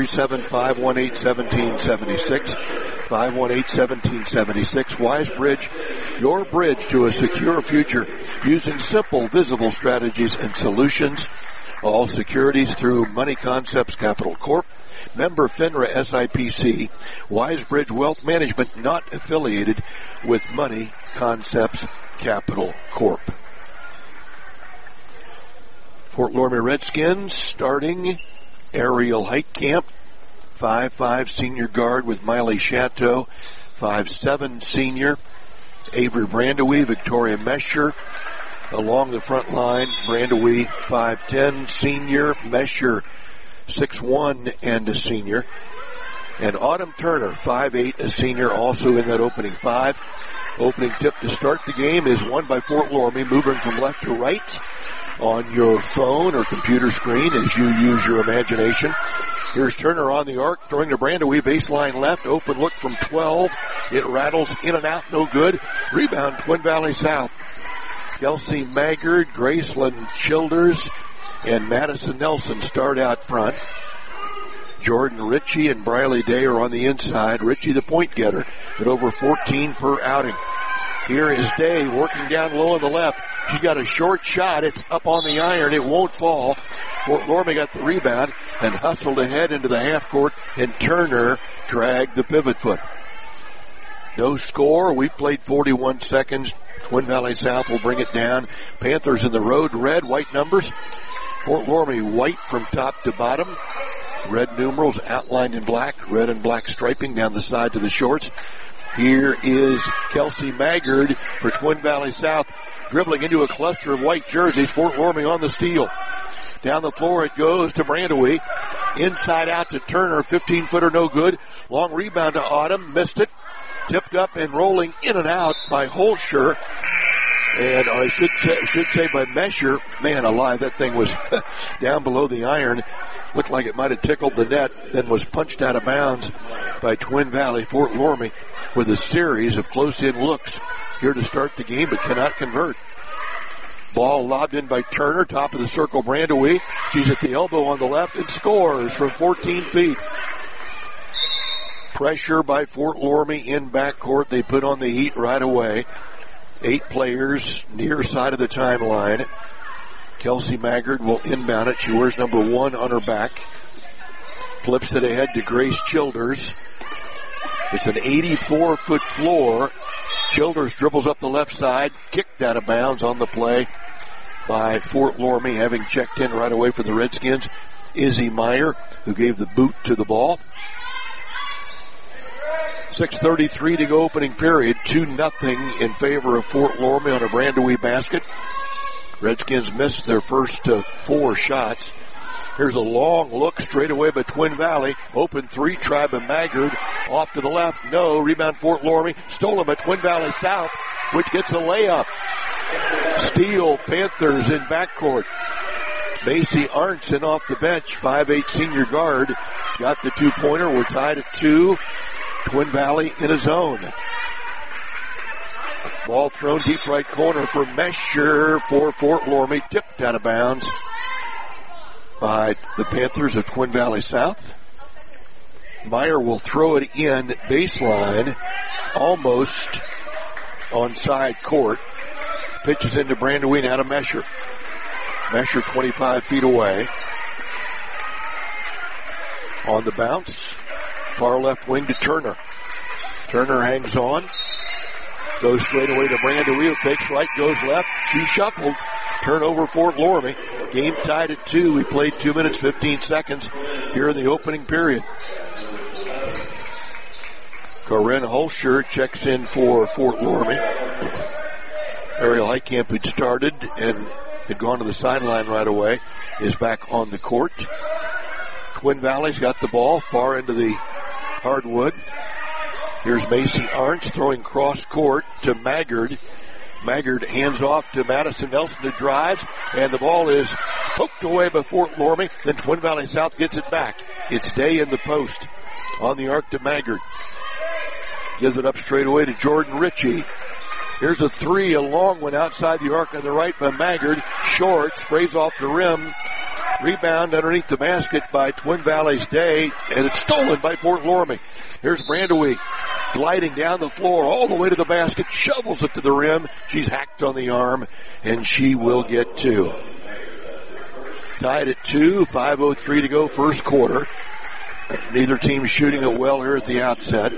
937-518-1776, 518-1776. Wisebridge, your bridge to a secure future using simple, visible strategies and solutions. All securities through Money Concepts Capital Corp. Member FINRA SIPC. Wisebridge Wealth Management not affiliated with Money Concepts Capital Corp. Fort Loramie Redskins starting Ariel Heitkamp, 5'5" senior guard with Miley Chateau, 5'7" senior. Avery Brandewie, Victoria Mesher. Along the front line, Brandewie, 5'10", senior. Mesher, 6'1", and a senior. And Autumn Turner, 5'8", a senior, also in that opening five. Opening tip to start the game is won by Fort Loramie, moving from left to right on your phone or computer screen as you use your imagination. Here's Turner on the arc, throwing to Brandewie, baseline left, open look from 12. It rattles in and out, no good. Rebound, Twin Valley South. Kelsey Maggard, Graceland Childers, and Madison Nelson start out front. Jordan Ritchie and Briley Day are on the inside. Ritchie the point getter at over 14 per outing. Here is Day working down low on the left. She's got a short shot. It's up on the iron. It won't fall. Fort Loramie got the rebound and hustled ahead into the half court, and Turner dragged the pivot foot. No score. We played 41 seconds. Twin Valley South will bring it down. Panthers in the road, red, white numbers. Fort Loramie white from top to bottom. Red numerals outlined in black, red and black striping down the side to the shorts. Here is Kelsey Maggard for Twin Valley South, dribbling into a cluster of white jerseys. Fort Loramie on the steal. Down the floor it goes to Brandewie. Inside out to Turner, 15-footer no good. Long rebound to Autumn, missed it. Tipped up and rolling in and out by Holscher. And I should say by Mesher. Man alive, that thing was down below the iron. Looked like it might have tickled the net, then was punched out of bounds by Twin Valley. Fort Loramie with a series of close-in looks here to start the game, but cannot convert. Ball lobbed in by Turner, top of the circle, Brandewie. She's at the elbow on the left and scores from 14 feet. Pressure by Fort Loramie in backcourt. They put on the heat right away. 8 players near side of the timeline. Kelsey Maggard will inbound it. She wears number 1 on her back. Flips it ahead to Grace Childers. It's an 84-foot floor. Childers dribbles up the left side, kicked out of bounds on the play by Fort Loramie, having checked in right away for the Redskins. Izzy Meyer, who gave the boot to the ball. 6:33 to go opening period. 2-0 in favor of Fort Loramie on a Brandewie basket. Redskins missed their first 4 shots. Here's a long look straight away by Twin Valley. Open 3, try by Maggard. Off to the left, no. Rebound Fort Loramie. Stolen by Twin Valley South, which gets a layup. Steal, Panthers in backcourt. Macy Arntzen off the bench, 5'8" senior guard. Got the 2-pointer. We're tied at 2. Twin Valley in a zone. Ball thrown deep right corner for Mesher for Fort Loramie. Tipped out of bounds by the Panthers of Twin Valley South. Meyer will throw it in baseline, almost on side court. Pitches into Brandewie, now to Mesher. Mesher 25 feet away. On the bounce, far left wing to Turner. Turner hangs on. Goes straight away to Brandewie, fakes right, goes left. She shuffled. Turnover Fort Loramie. Game tied at 2. We played 2 minutes, 15 seconds here in the opening period. Corinne Holscher checks in for Fort Loramie. Ariel Heitkamp, who'd started and had gone to the sideline right away, is back on the court. Twin Valley's got the ball far into the hardwood. Here's Macy Arntz throwing cross court to Maggard. Maggard hands off to Madison Nelson to drive, and the ball is poked away by Fort Loramie. Then Twin Valley South gets it back. It's Day in the post. On the arc to Maggard. Gives it up straight away to Jordan Ritchie. Here's a 3, a long one outside the arc on the right by Maggard. Short, sprays off the rim. Rebound underneath the basket by Twin Valley's Day, and it's stolen by Fort Loramie. Here's Brandewie gliding down the floor all the way to the basket, shovels it to the rim. She's hacked on the arm, and she will get 2. Tied at 2, 5:03 to go, first quarter. Neither team shooting it well here at the outset.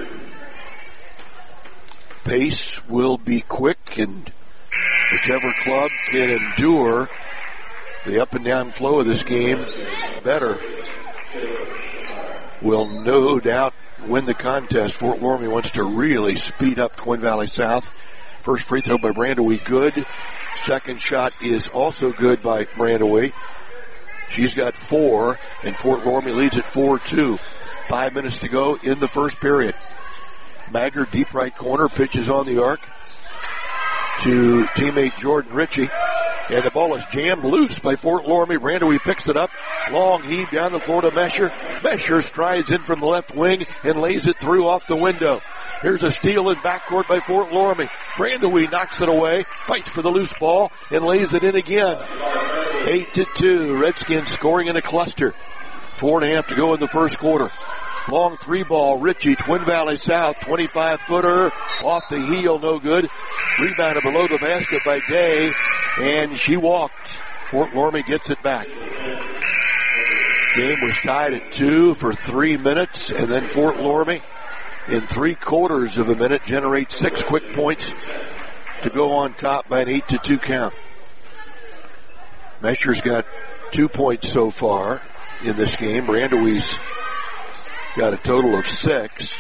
Pace will be quick, and whichever club can endure the up and down flow of this game better. will no doubt win the contest. Fort Loramie wants to really speed up Twin Valley South. First free throw by Brandaway, good. Second shot is also good by Brandaway. She's got 4, and Fort Loramie leads at 4-2. 5 minutes to go in the first period. Maggard, deep right corner, pitches on the arc to teammate Jordan Ritchie. And the ball is jammed loose by Fort Loramie. Brandaway picks it up. Long heave down the floor to Mesher. Mesher strides in from the left wing and lays it through off the window. Here's a steal in backcourt by Fort Loramie. Brandaway knocks it away, fights for the loose ball, and lays it in again. 8-2. Redskins scoring in a cluster. 4.5 to go in the first quarter. Long 3 ball, Ritchie, Twin Valley South, 25-footer, off the heel, no good. Rebounded below the basket by Day, and she walked. Fort Loramie gets it back. Game was tied at 2 for 3 minutes, and then Fort Loramie, in 3/4 of a minute, generates 6 quick points to go on top by an 8-2 count. Mesher's got 2 points so far in this game. Brandaway's got a total of 6.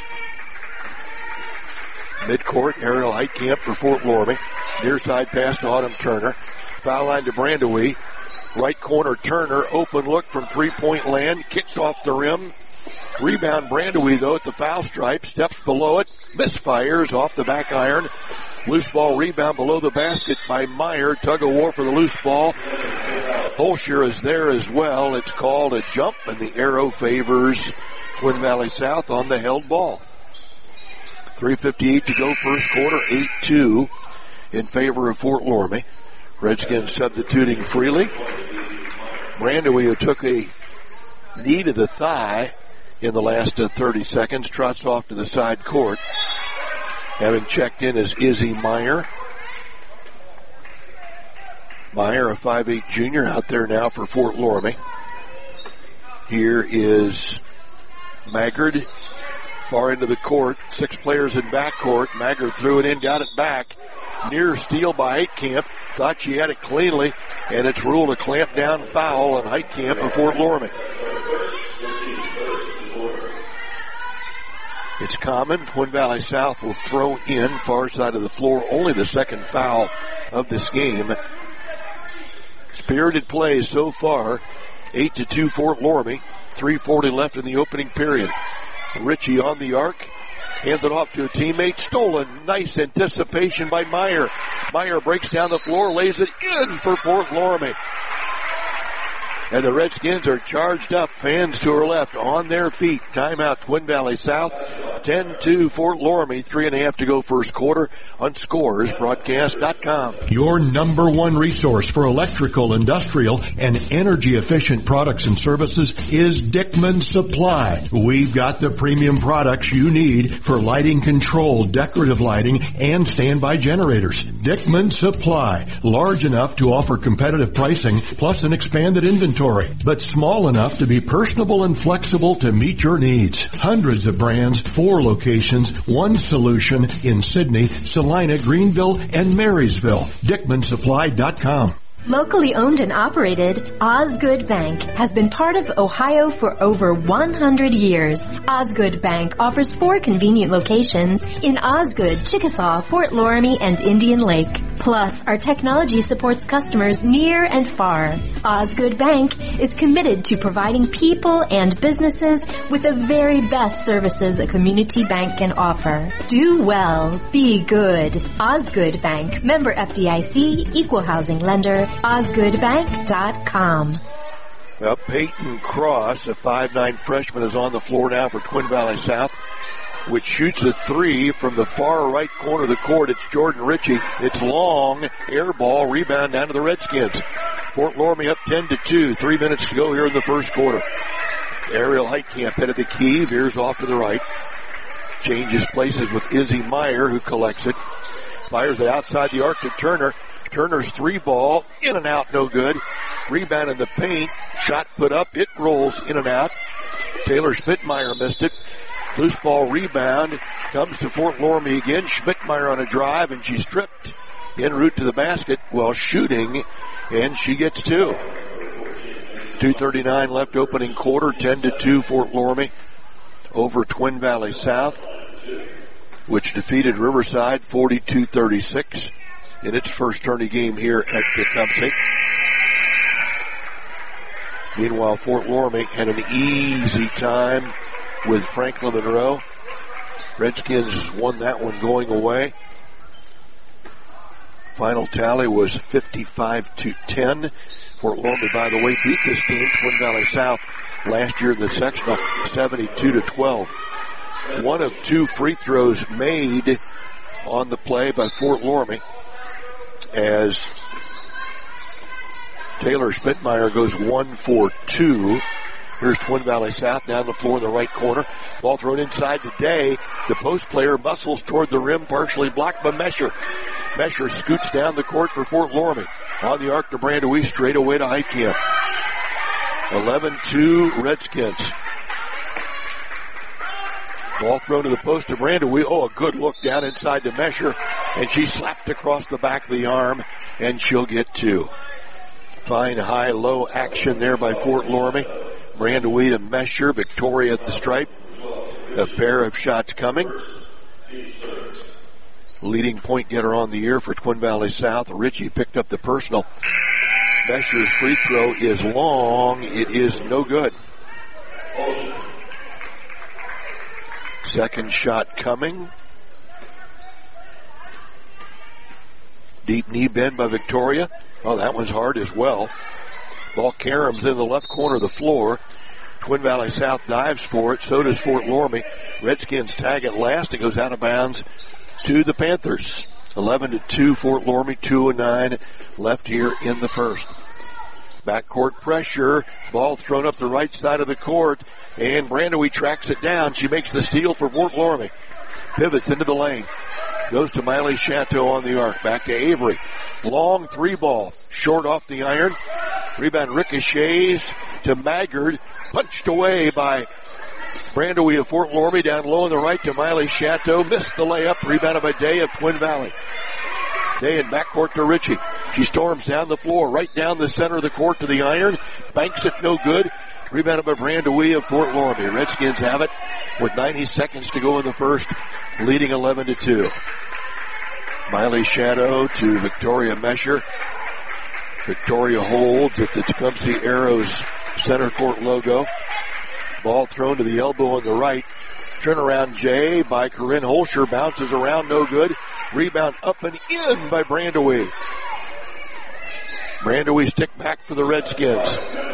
Midcourt, Ariel Heitkamp for Fort Loramie. Near side pass to Autumn Turner. Foul line to Brandaway. Right corner Turner. Open look from 3-point land. Kicks off the rim. Rebound Brandaway though at the foul stripe. Steps below it. Misfires off the back iron. Loose ball rebound below the basket by Meyer. Tug of war for the loose ball. Holscher is there as well. It's called a jump, and the arrow favors Twin Valley South on the held ball. 3:58 to go first quarter, 8-2 in favor of Fort Loramie. Redskins substituting freely. Brandaway, who took a knee to the thigh in the last 30 seconds, trots off to the side court. Having checked in is Izzy Meyer. Meyer, a 5'8 junior, out there now for Fort Loramie. Here is Maggard, far into the court. 6 players in backcourt. Maggard threw it in, got it back. Near steal by Heitkamp. Thought she had it cleanly, and it's ruled a clamp down foul on Heitkamp for Fort Loramie. It's common. Twin Valley South will throw in far side of the floor. Only the second foul of this game. Spirited play so far. 8-2 Fort Loramie. 3:40 left in the opening period. Ritchie on the arc. Handed off to a teammate. Stolen. Nice anticipation by Meyer. Meyer breaks down the floor. Lays it in for Fort Loramie. And the Redskins are charged up. Fans to her left on their feet. Timeout Twin Valley South. 10-2 Fort Loramie. 3.5 to go first quarter on ScoresBroadcast.com. Your number one resource for electrical, industrial, and energy efficient products and services is Dickman Supply. We've got the premium products you need for lighting control, decorative lighting, and standby generators. Dickman Supply. Large enough to offer competitive pricing plus an expanded inventory, but small enough to be personable and flexible to meet your needs. Hundreds of brands, 4 locations, 1 solution in Sydney, Salina, Greenville, and Marysville. DickmanSupply.com. Locally owned and operated, Osgood Bank has been part of Ohio for over 100 years. Osgood Bank offers 4 convenient locations in Osgood, Chickasaw, Fort Loramie, and Indian Lake. Plus, our technology supports customers near and far. Osgood Bank is committed to providing people and businesses with the very best services a community bank can offer. Do well. Be good. Osgood Bank. Member FDIC. Equal housing lender. OsgoodBank.com. Well, Peyton Cross, a 5'9 freshman, is on the floor now for Twin Valley South, which shoots a 3 from the far right corner of the court. It's Jordan Ritchie. It's long, air ball, rebound down to the Redskins. Fort Loramie up 10-2, 3 minutes to go here in the first quarter. Ariel Heitkamp headed the key, veers off to the right. Changes places with Izzy Meyer, who collects it. Fires it outside the arc to Turner. Turner's 3 ball, in and out, no good. Rebound in the paint, shot put up, it rolls in and out. Taylor Schmidtmeyer missed it. Loose ball rebound, comes to Fort Loramie again. Schmidtmeyer on a drive, and she's stripped en route to the basket while shooting, and she gets 2. 2:39 left opening quarter, 10-2 Fort Loramie over Twin Valley South, which defeated Riverside 42-36 in its first tourney game here at Tecumseh. Meanwhile, Fort Loramie had an easy time with Franklin Monroe. Redskins won that one going away. Final tally was 55-10. Fort Loramie, by the way, beat this team, Twin Valley South, last year in the sectional, 72-12. One of two free throws made on the play by Fort Loramie as Taylor Spitmeyer goes 1 for 2. Here's Twin Valley South down the floor in the right corner. Ball thrown inside to Day. The post player muscles toward the rim, partially blocked by Mesher. Mesher scoots down the court for Fort Loramie. On the arc to Brandewie, straight away to Heitkamp. 11-2 Redskins. Ball thrown to the post to Brandewie. Oh, a good look down inside to Mesher. And she slapped across the back of the arm, and she'll get 2. Fine high-low action there by Fort Loramie. Brandewie to Mesher. Victoria at the stripe. A pair of shots coming. Leading point getter on the year for Twin Valley South. Ritchie picked up the personal. Mesher's free throw is long. It is no good. Second shot coming. Deep knee bend by Victoria. Oh, that one's hard as well. Ball caroms in the left corner of the floor. Twin Valley South dives for it. So does Fort Loramie. Redskins tag it last. It goes out of bounds to the Panthers. 11-2 Fort Loramie, 2:09 left here in the first. Backcourt pressure. Ball thrown up the right side of the court. And Brandewie tracks it down. She makes the steal for Fort Loramie. Pivots into the lane. Goes to Miley Chateau on the arc. Back to Avery. Long three ball. Short off the iron. Rebound ricochets to Maggard. Punched away by Brandewie of Fort Loramie. Down low on the right to Miley Chateau. Missed the layup. Rebounded by Day of Twin Valley. Day in backcourt to Ritchie. She storms down the floor. Right down the center of the court to the iron. Banks it no good. Rebounded by Brandewie of Fort Loramie. Redskins have it with 90 seconds to go in the first, leading 11-2. Miley Chateau to Victoria Mesher. Victoria holds at the Tecumseh Arrows center court logo. Ball thrown to the elbow on the right. Turnaround J by Corinne Holscher. Bounces around, no good. Rebound up and in by Brandewie. Brandewie stick back for the Redskins.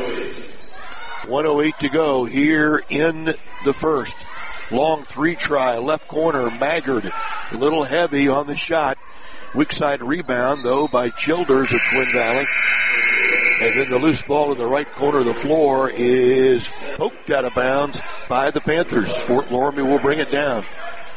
1:08 to go here in the first. Long three try, left corner, Maggard. A little heavy on the shot. Weak side rebound, though, by Childers of Twin Valley. And then the loose ball in the right corner of the floor is poked out of bounds by the Panthers. Fort Loramie will bring it down.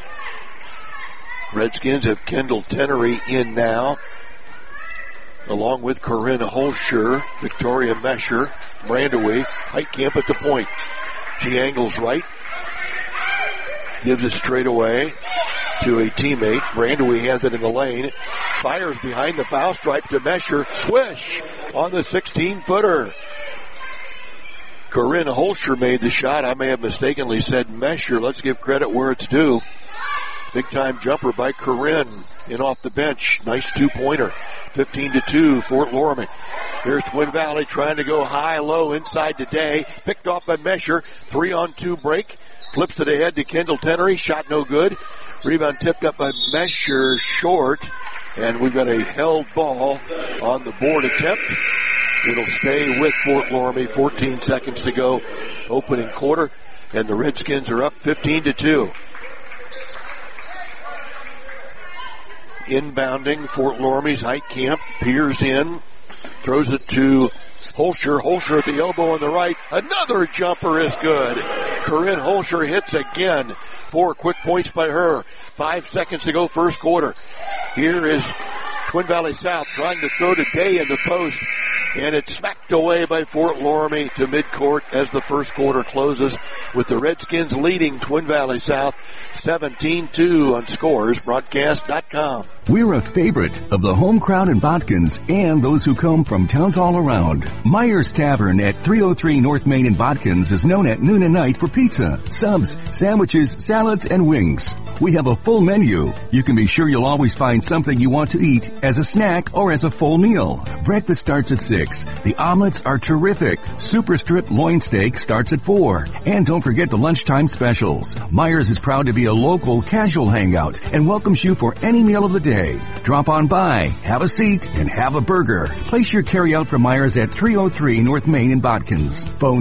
Redskins have Kendall Tenery in now, along with Corinne Holscher, Victoria Mesher, Brandewie, Heitkamp at the point. She angles right, gives it straight away to a teammate. Brandewie has it in the lane, fires behind the foul stripe to Mesher, swish on the 16-footer. Corinne Holscher made the shot. I may have mistakenly said Mesher. Let's give credit where it's due. Big time jumper by Corinne in off the bench. Nice two-pointer. 15-2 Fort Loramie. Here's Twin Valley trying to go high-low inside today. Picked off by Mesher. 3-on-2 break. Flips it ahead to Kendall Tenery. Shot no good. Rebound tipped up by Mesher, short. And we've got a held ball on the board attempt. It'll stay with Fort Loramie. 14 seconds to go. Opening quarter. And the Redskins are up 15-2. Inbounding Fort Loramie's Heitkamp. Peers in. Throws it to Holscher. Holscher at the elbow on the right. Another jumper is good. Corinne Holscher hits again. 4 quick points by her. 5 seconds to go first quarter. Here is Twin Valley South trying to throw today in the post, and it's smacked away by Fort Loramie to midcourt as the first quarter closes, with the Redskins leading Twin Valley South 17-2 on scoresbroadcast.com. We're a favorite of the home crowd in Botkins and those who come from towns all around. Myers Tavern at 303 North Main in Botkins is known at noon and night for pizza, subs, sandwiches, salads, and wings. We have a full menu. You can be sure you'll always find something you want to eat as a snack or as a full meal. Breakfast starts at 6. The omelets are terrific. Super Strip loin steak starts at 4. And don't forget the lunchtime specials. Myers is proud to be a local casual hangout and welcomes you for any meal of the day. Drop on by, have a seat, and have a burger. Place your carryout from Myers at 303 North Main in Botkins. Phone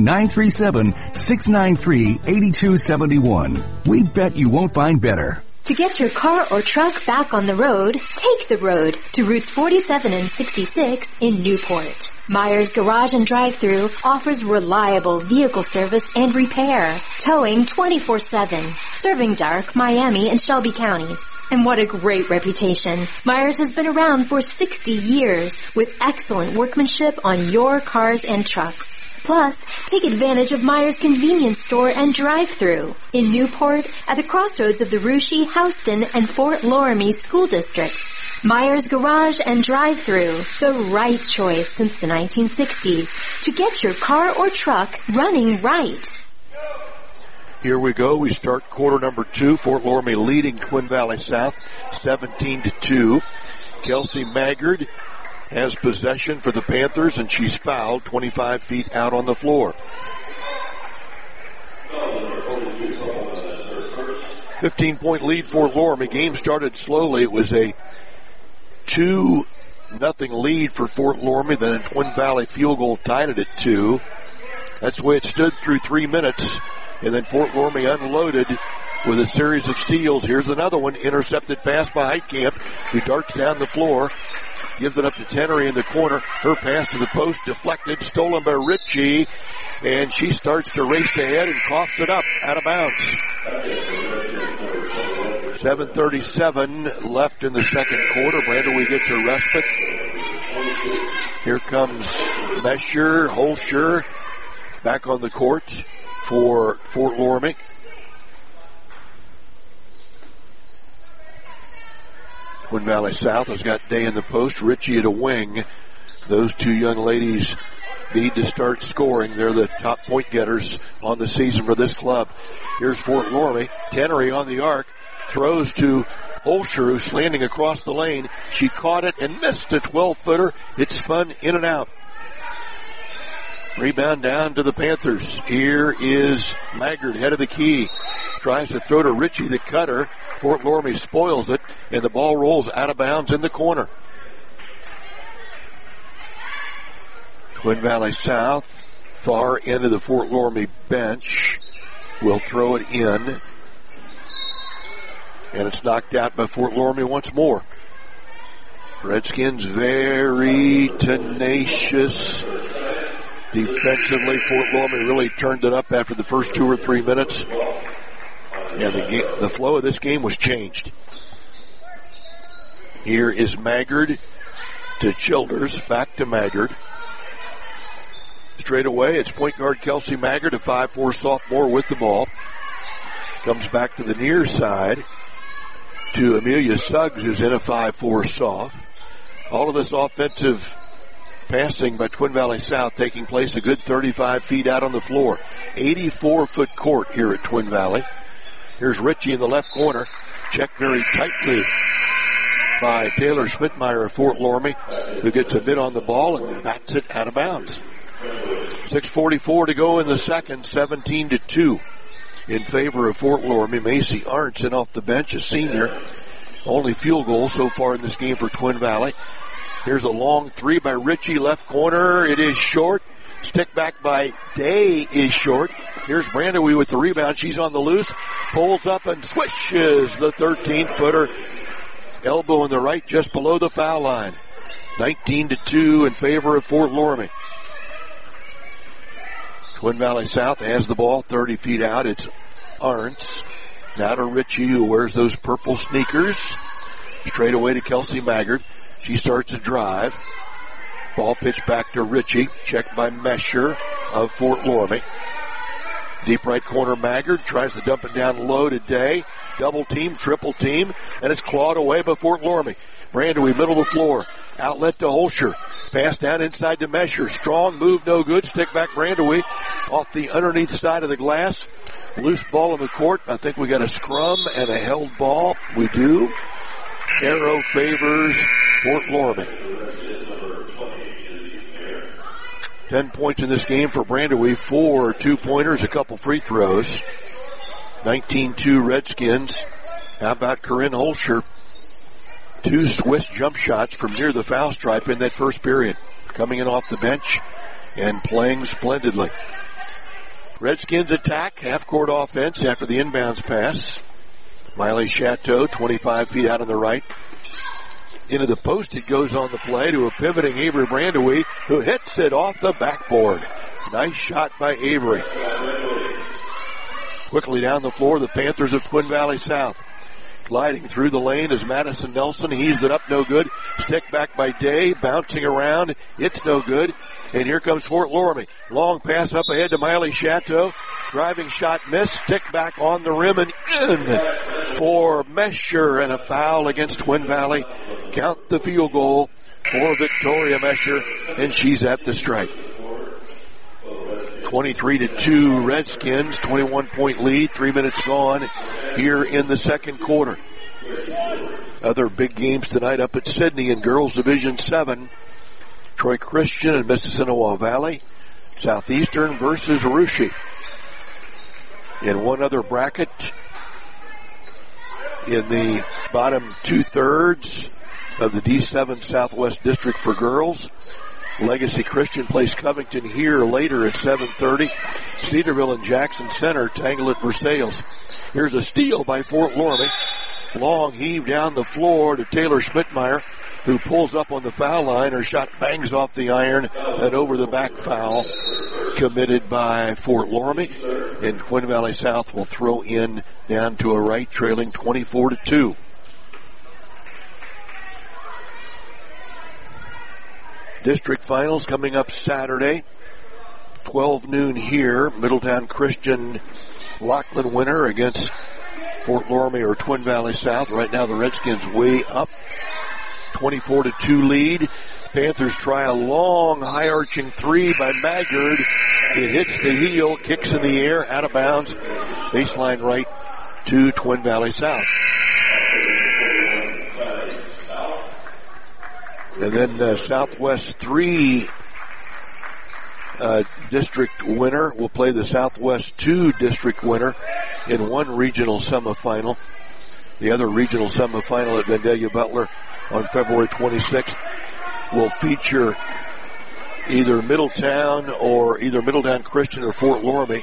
937-693-8271. We bet you won't find better. To get your car or truck back on the road, take the road to routes 47 and 66 in Newport. Myers Garage and Drive-Thru offers reliable vehicle service and repair, towing 24/7, serving Dark, Miami, and Shelby counties. And what a great reputation. Myers has been around for 60 years with excellent workmanship on your cars and trucks. Plus, take advantage of Myers Convenience Store and Drive-Thru in Newport at the crossroads of the Russia, Houston, and Fort Loramie school districts. Myers Garage and Drive-Thru, the right choice since the 1960s to get your car or truck running right. Here we go. We start quarter number 2. Fort Loramie leading Twin Valley South 17-2. Kelsey Maggard has possession for the Panthers, and she's fouled 25 feet out on the floor. 15-point lead for Loramie. Game started slowly. It was a 2-0 lead for Fort Loramie. Then a Twin Valley field goal tied it at 2. That's the way it stood through 3 minutes. And then Fort Loramie unloaded with a series of steals. Here's another one. Intercepted pass by Heitkamp, who darts down the floor. Gives it up to Tenery in the corner. Her pass to the post deflected, stolen by Ritchie, and she starts to race ahead and coughs it up out of bounds. 7:37 left in the second quarter. Brandywee gets a respite. Here comes Mesher, Holscher back on the court for Fort Loramie. Twin Valley South has got Day in the post, Ritchie at a wing. Those two young ladies need to start scoring. They're the top point getters on the season for this club. Here's Fort Loramie. Tenery on the arc. Throws to Holscher, who's landing across the lane. She caught it and missed a 12-footer. It spun in and out. Rebound down to the Panthers. Here is Maggard, head of the key. Tries to throw to Ritchie, the cutter. Fort Loramie spoils it, and the ball rolls out of bounds in the corner. Twin Valley South, far end of the Fort Loramie bench, will throw it in. And it's knocked out by Fort Loramie once more. Redskins very tenacious. Defensively, Fort Loramie really turned it up after the first 2 or 3 minutes. And the flow of this game was changed. Here is Maggard to Childers, back to Maggard. Straight away, it's point guard Kelsey Maggard, a 5'4" sophomore with the ball. Comes back to the near side to Amelia Suggs, who's in a 5'4" soph. All of this offensive passing by Twin Valley South taking place a good 35 feet out on the floor. 84-foot court here at Twin Valley. Here's Ritchie in the left corner. Checked very tightly by Taylor Schmidtmeyer of Fort Loramie, who gets a bit on the ball and bats it out of bounds. 6:44 to go in the second, 17-2 in favor of Fort Loramie. Macy Arntzen off the bench, a senior. Only field goal so far in this game for Twin Valley. Here's a long three by Ritchie, left corner. It is short. Stick back by Day is short. Here's Brandywee with the rebound. She's on the loose. Pulls up and swishes the 13-footer. Elbow in the right just below the foul line. 19-2 in favor of Fort Loramie. Twin Valley South has the ball 30 feet out. It's Arntz. Now to Ritchie, who wears those purple sneakers. Straight away to Kelsey Maggard. She starts a drive. Ball pitched back to Ritchie. Checked by Mesher of Fort Loramie. Deep right corner, Maggard tries to dump it down low to Day. Double team, triple team, and it's clawed away by Fort Loramie. Brandewee, middle of the floor. Outlet to Holscher. Pass down inside to Mesher. Strong move, no good. Stick back Brandewee off the underneath side of the glass. Loose ball in the court. I think we got a scrum and a held ball. We do. Arrow favors Fort Loramie. 10 points in this game for Brandewee. 4 2-pointers, a couple free throws. 19-2 Redskins. How about Corinne Holscher? 2 Swiss jump shots from near the foul stripe in that first period. Coming in off the bench and playing splendidly. Redskins attack, half-court offense after the inbounds pass. Miley Chateau, 25 feet out on the right. Into the post it goes on the play to a pivoting Avery Brandewee, who hits it off the backboard. Nice shot by Avery. Quickly down the floor, the Panthers of Twin Valley South. Gliding through the lane is Madison Nelson. He's it up, no good. Stick back by Day, bouncing around. It's no good. And here comes Fort Loramie. Long pass up ahead to Miley Chateau. Driving shot missed. Stick back on the rim and in for Mesher, and a foul against Twin Valley. Count the field goal for Victoria Mesher, and she's at the strike. 23-2 Redskins, 21-point lead, 3 minutes gone here in the second quarter. Other big games tonight up at Sydney in Girls Division 7. Troy Christian and Mississinawa Valley. Southeastern versus Russia. In one other bracket, in the bottom 2/3 of the D7 Southwest District for girls, Legacy Christian plays Covington here later at 7:30. Cedarville and Jackson Center tangle at Versailles. Here's a steal by Fort Loramie. Long heave down the floor to Taylor Schmidtmeyer, who pulls up on the foul line. Her shot bangs off the iron and over the back foul committed by Fort Loramie. And Twin Valley South will throw in down to a right, trailing 24-2. District finals coming up Saturday, 12 noon here. Middletown Christian Lockland winner against Fort Loramie or Twin Valley South. Right now the Redskins way up, 24-2 lead. Panthers try a long, high-arching three by Maggard. It hits the heel, kicks in the air, out of bounds. Baseline right to Twin Valley South. And then Southwest 3 district winner will play the Southwest 2 district winner in one regional semifinal. The other regional semifinal at Vandalia Butler on February 26th will feature either Middletown Christian or Fort Loramie.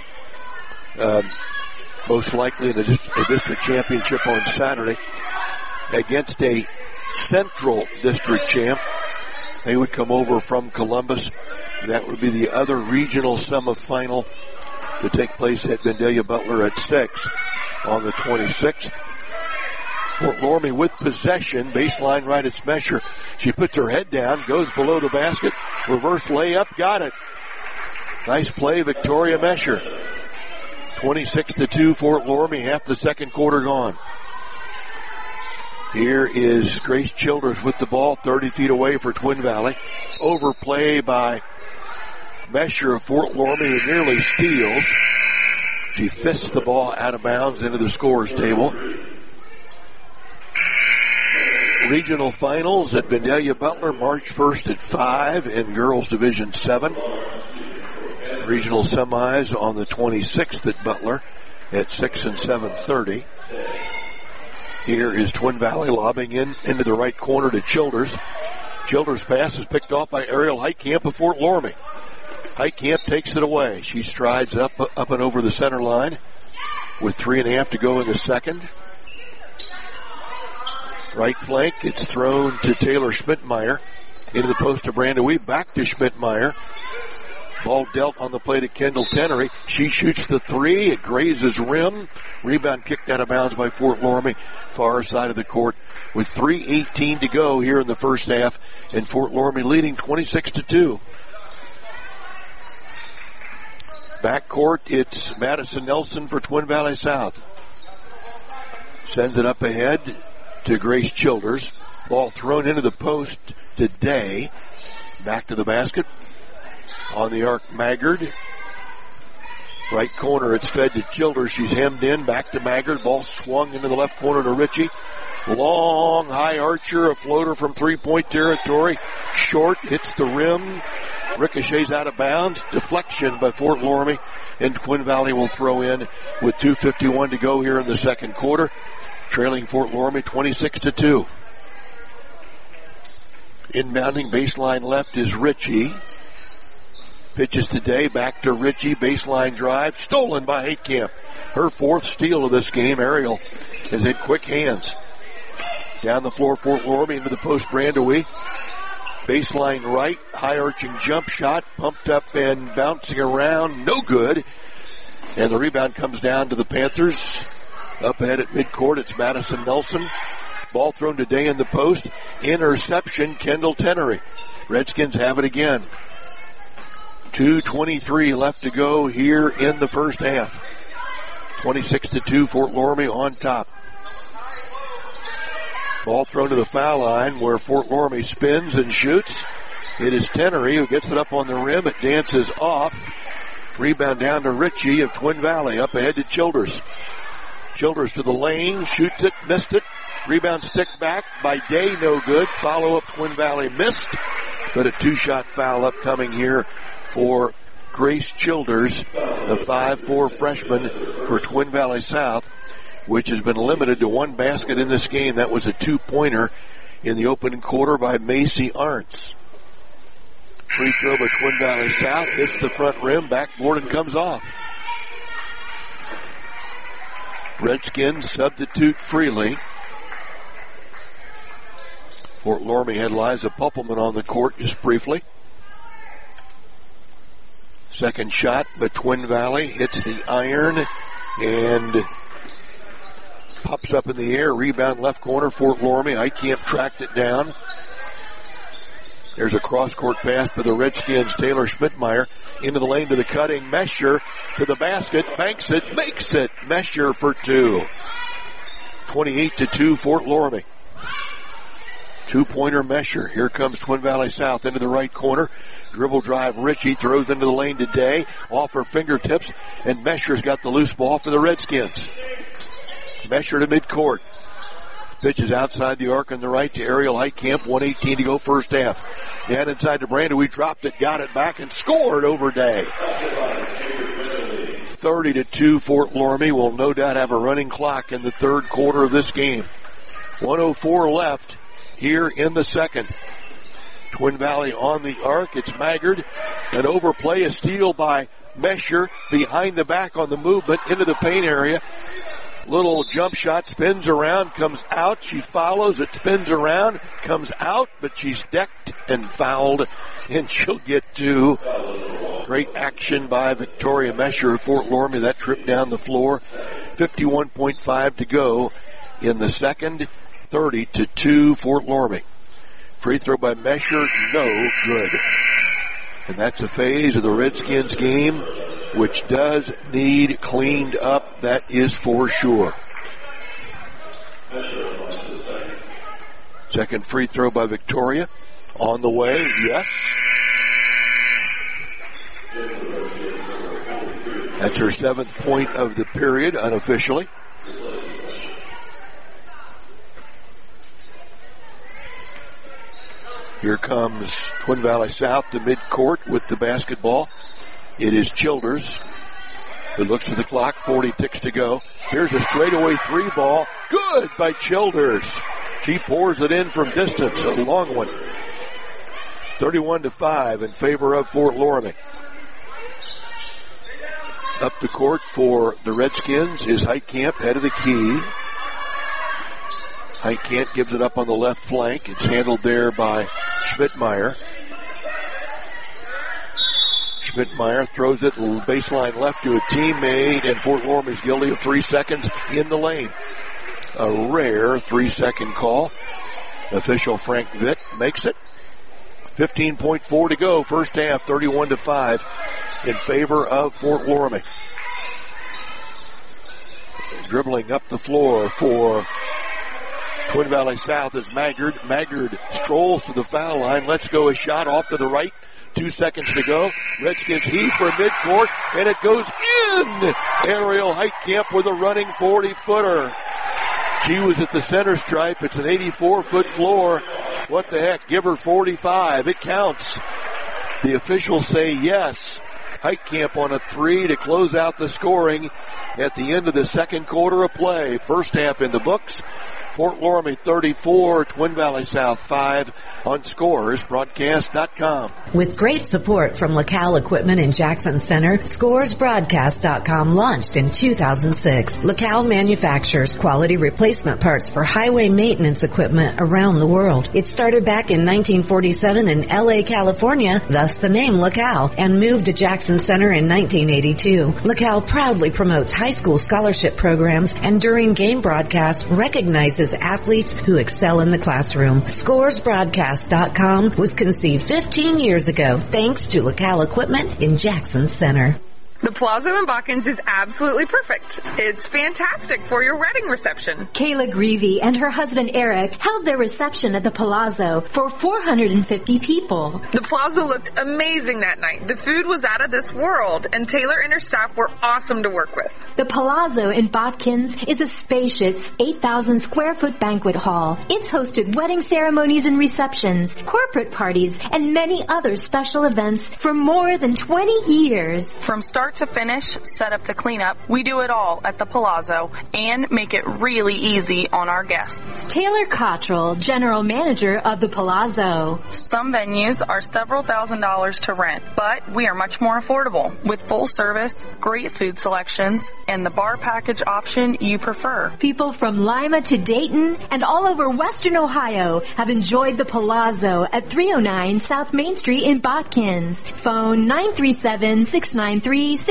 Most likely in a district championship on Saturday against a Central District champ. They would come over from Columbus. That would be the other regional semifinal to take place at Vandalia Butler at 6 on the 26th. Fort Loramie with possession, baseline right, it's Mesher. She puts her head down, goes below the basket, reverse layup, got it. Nice play, Victoria Mesher. 26-2 Fort Loramie, half the second quarter gone. Here is Grace Childers with the ball, 30 feet away for Twin Valley. Overplay by Mesher of Fort Loramie, who nearly steals. She fists the ball out of bounds into the scorer's table. Regional finals at Vandalia Butler, March 1st at 5 in Girls Division 7. Regional semis on the 26th at Butler at 6 and 7:30. Here is Twin Valley lobbing into the right corner to Childers. Childers' pass is picked off by Ariel Heitkamp of Fort Loramie. Heitkamp takes it away. She strides up and over the center line with 3.5 to go in the second. Right flank, it's thrown to Taylor Schmidtmeyer. Into the post to Brandewee, back to Schmidtmeyer. Ball dealt on the play to Kendall Tenery. She shoots the three. It grazes rim. Rebound kicked out of bounds by Fort Loramie. Far side of the court with 3:18 to go here in the first half. And Fort Loramie leading 26-2. Backcourt, it's Madison Nelson for Twin Valley South. Sends it up ahead to Grace Childers. Ball thrown into the post to Day. Back to the basket. On the arc, Maggard. Right corner, it's fed to Childers. She's hemmed in. Back to Maggard. Ball swung into the left corner to Ritchie. Long, high archer, a floater from three-point territory. Short, hits the rim. Ricochets out of bounds. Deflection by Fort Loramie. And Twin Valley will throw in with 2:51 to go here in the second quarter. Trailing Fort Loramie 26-2. Inbounding baseline left is Ritchie. Pitches today, back to Ritchie, baseline drive, stolen by Heitkamp. Her fourth steal of this game. Ariel has had quick hands. Down the floor, Fort Loramie into the post, Brandewie. Baseline right, high arching jump shot, pumped up and bouncing around, no good. And the rebound comes down to the Panthers. Up ahead at midcourt, it's Madison Nelson. Ball thrown today in the post. Interception, Kendall Tenery. Redskins have it again. 2:23 left to go here in the first half. 26-2, Fort Loramie on top. Ball thrown to the foul line where Fort Loramie spins and shoots. It is Tenery who gets it up on the rim. It dances off. Rebound down to Ritchie of Twin Valley. Up ahead to Childers. Childers to the lane. Shoots it. Missed it. Rebound stick back by Day. No good. Follow up Twin Valley missed. But a two-shot foul upcoming here for Grace Childers, the 5'4" freshman for Twin Valley South, which has been limited to one basket in this game. That was a two-pointer in the opening quarter by Macy Arntz. Free throw by Twin Valley South. Hits the front rim. Backboard and comes off. Redskins substitute freely. Fort Loramie had Liza Puppelman on the court just briefly. Second shot by Twin Valley. Hits the iron and pops up in the air. Rebound left corner, Fort Loramie. Heitkamp tracked it down. There's a cross-court pass by the Redskins. Taylor Schmidtmeyer into the lane to the cutting. Mesher to the basket. Banks it. Makes it. Mesher for two. 28-2, Fort Loramie. Two-pointer Mesher. Here comes Twin Valley South into the right corner. Dribble drive. Ritchie throws into the lane to Day. Off her fingertips. And Mesher's got the loose ball for the Redskins. Mesher to midcourt. Pitches outside the arc on the right to Ariel Heitkamp. 1:18 to go first half. Down inside to Brandon. We dropped it, got it back, and scored over Day. 30-2, Fort Loramie will no doubt have a running clock in the third quarter of this game. 1:04 left here in the second. Twin Valley on the arc. It's Maggard. An overplay, a steal by Mesher behind the back on the movement into the paint area. Little jump shot, spins around, comes out. She follows, it spins around, comes out, but she's decked and fouled, and she'll get two. Great action by Victoria Mesher of Fort Loramie. That trip down the floor. 51.5 to go in the second. 30-2, Fort Loramie. Free throw by Mesher, no good. And that's a phase of the Redskins game which does need cleaned up, that is for sure. Second free throw by Victoria. On the way, yes. That's her 7th point of the period, unofficially. Here comes Twin Valley South to midcourt with the basketball. It is Childers who looks at the clock. 40 ticks to go. Here's a straightaway three ball. Good by Childers. She pours it in from distance. A long one. 31-5 in favor of Fort Loramie. Up the court for the Redskins is Heitkamp, head of the key. Heitkamp gives it up on the left flank. It's handled there by Schmidtmeyer. Schmidtmeyer throws it baseline left to a teammate, and Fort Loramie is guilty of 3 seconds in the lane. A rare 3-second call. Official Frank Vitt makes it. 15.4 to go. First half, 31-5 in favor of Fort Loramie. Dribbling up the floor for Twin Valley South is Maggard. Maggard strolls to the foul line. Let's go a shot off to the right. 2 seconds to go. Redskins heave for midcourt, and it goes in. Ariel Heitkamp with a running 40-footer. She was at the center stripe. It's an 84-foot floor. What the heck? Give her 45. It counts. The officials say yes. Heitkamp on a 3 to close out the scoring at the end of the second quarter of play. First half in the books. Fort Loramie 34, Twin Valley South 5 on ScoresBroadcast.com. With great support from LaCal Equipment in Jackson Center, ScoresBroadcast.com launched in 2006. LaCal manufactures quality replacement parts for highway maintenance equipment around the world. It started back in 1947 in LA, California, thus the name LaCal, and moved to Jackson Center in 1982. LaCal proudly promotes high school scholarship programs and during game broadcasts recognizes athletes who excel in the classroom. ScoresBroadcast.com was conceived 15 years ago thanks to LaCal Equipment in Jackson Center. The Palazzo in Botkins is absolutely perfect. It's fantastic for your wedding reception. Kayla Greavy and her husband Eric held their reception at the Palazzo for 450 people. The Palazzo looked amazing that night. The food was out of this world, and Taylor and her staff were awesome to work with. The Palazzo in Botkins is a spacious 8,000 square foot banquet hall. It's hosted wedding ceremonies and receptions, corporate parties, and many other special events for more than 20 years. From start to finish, set up to clean up, we do it all at the Palazzo and make it really easy on our guests. Taylor Cottrell, General Manager of the Palazzo. Some venues are several $1,000s to rent, but we are much more affordable with full service, great food selections, and the bar package option you prefer. People from Lima to Dayton and all over Western Ohio have enjoyed the Palazzo at 309 South Main Street in Botkins. Phone 937-693-6325.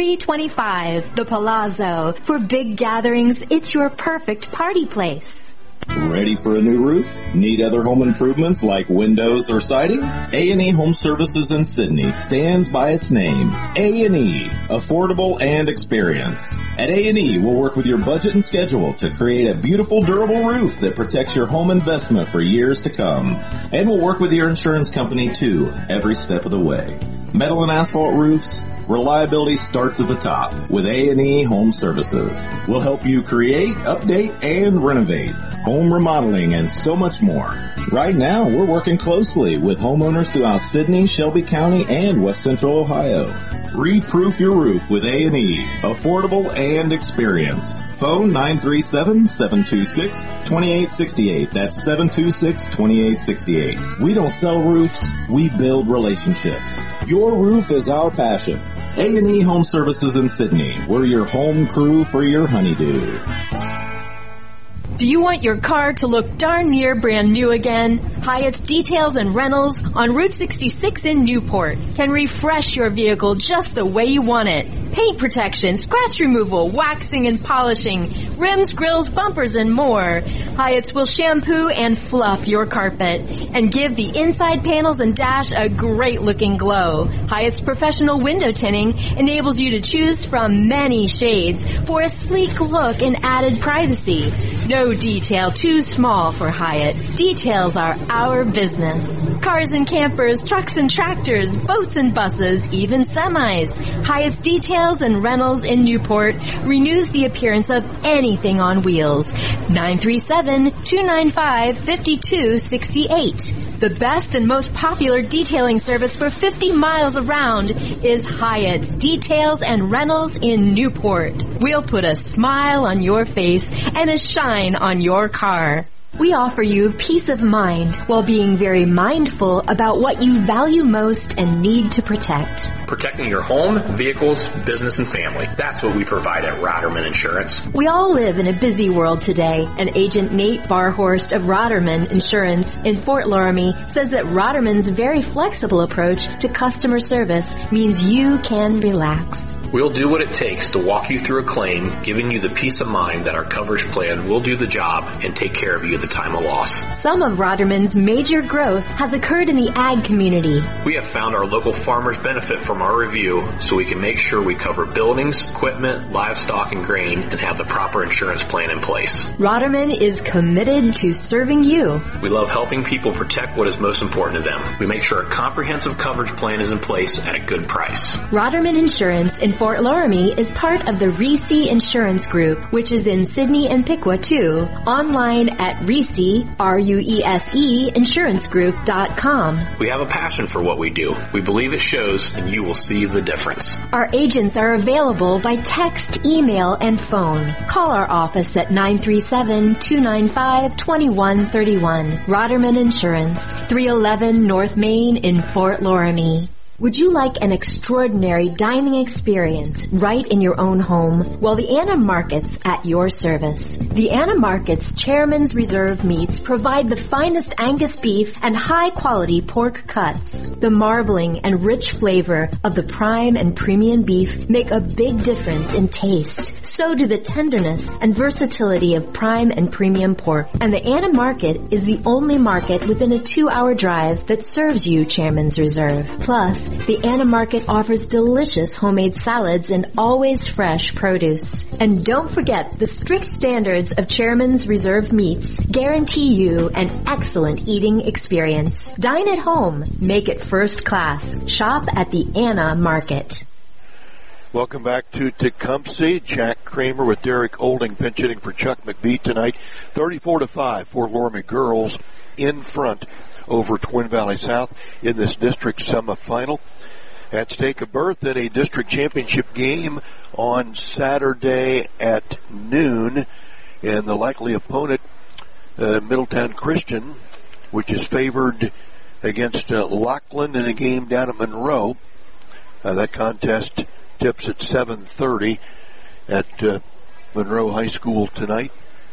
The Palazzo. For big gatherings, it's your perfect party place. Ready for a new roof? Need other home improvements like windows or siding? A&E Home Services in Sydney stands by its name. A&E, affordable and experienced. At A&E, we'll work with your budget and schedule to create a beautiful, durable roof that protects your home investment for years to come. And we'll work with your insurance company too, every step of the way. Metal and asphalt roofs, reliability starts at the top with A&E Home Services. We'll help you create, update, and renovate, home remodeling, and so much more. Right now, we're working closely with homeowners throughout Sydney, Shelby County, and West Central Ohio. Re-proof your roof with A&E, affordable and experienced. Phone 937-726-2868. That's 726-2868. We don't sell roofs, we build relationships. Your roof is our passion. A&E Home Services in Sydney. We're your home crew for your honeydew. Do you want your car to look darn near brand new again? Hyatt's Details and Rentals on Route 66 in Newport can refresh your vehicle just the way you want it. Paint protection, scratch removal, waxing and polishing, rims, grills, bumpers, and more. Hyatt's will shampoo and fluff your carpet and give the inside panels and dash a great looking glow. Hyatt's professional window tinting enables you to choose from many shades for a sleek look and added privacy. No detail too small for Hyatt. Details are our business. Cars and campers, trucks and tractors, boats and buses, even semis. Hyatt's Details and Rentals in Newport renews the appearance of anything on wheels. 937-295-5268. The best and most popular detailing service for 50 miles around is Hyatt's Details and Rentals in Newport. We'll put a smile on your face and a shine on your car. We offer you peace of mind while being very mindful about what you value most and need to protect. Protecting your home, vehicles, business, and family. That's what we provide at Roderman Insurance. We all live in a busy world today, and Agent Nate Barhorst of Roderman Insurance in Fort Loramie says that Roderman's very flexible approach to customer service means you can relax. We'll do what it takes to walk you through a claim, giving you the peace of mind that our coverage plan will do the job and take care of you at the time of loss. Some of Roderman's major growth has occurred in the ag community. We have found our local farmers benefit from our review, so we can make sure we cover buildings, equipment, livestock, and grain, and have the proper insurance plan in place. Roderman is committed to serving you. We love helping people protect what is most important to them. We make sure a comprehensive coverage plan is in place at a good price. Roderman Insurance in Fort Loramie is part of the Reese Insurance Group, which is in Sidney and Piqua too. Online at Reese, R-U-E-S-E, insurancegroup.com. We have a passion for what we do. We believe it shows, and you will see the difference. Our agents are available by text, email, and phone. Call our office at 937-295-2131. Roderman Insurance, 311 North Main in Fort Loramie. Would you like an extraordinary dining experience right in your own home? Well, the Anna Markets at your service. The Anna Markets Chairman's Reserve meats provide the finest Angus beef and high-quality pork cuts. The marbling and rich flavor of the prime and premium beef make a big difference in taste. So do the tenderness and versatility of prime and premium pork. And the Anna Market is the only market within a 2-hour drive that serves you Chairman's Reserve. Plus, the Anna Market offers delicious homemade salads and always fresh produce. And don't forget, the strict standards of Chairman's Reserve meats guarantee you an excellent eating experience. Dine at home. Make it first class. Shop at the Anna Market. Welcome back to Tecumseh. Jack Kramer with Derek Olding pinch hitting for Chuck McBee tonight. 34-5, Fort Loramie girls in front over Twin Valley South in this district semifinal. At stake a berth in a district championship game on Saturday at noon. And the likely opponent, Middletown Christian, which is favored against Laughlin in a game down at Monroe. That contest tips at 7:30 at Monroe High School tonight.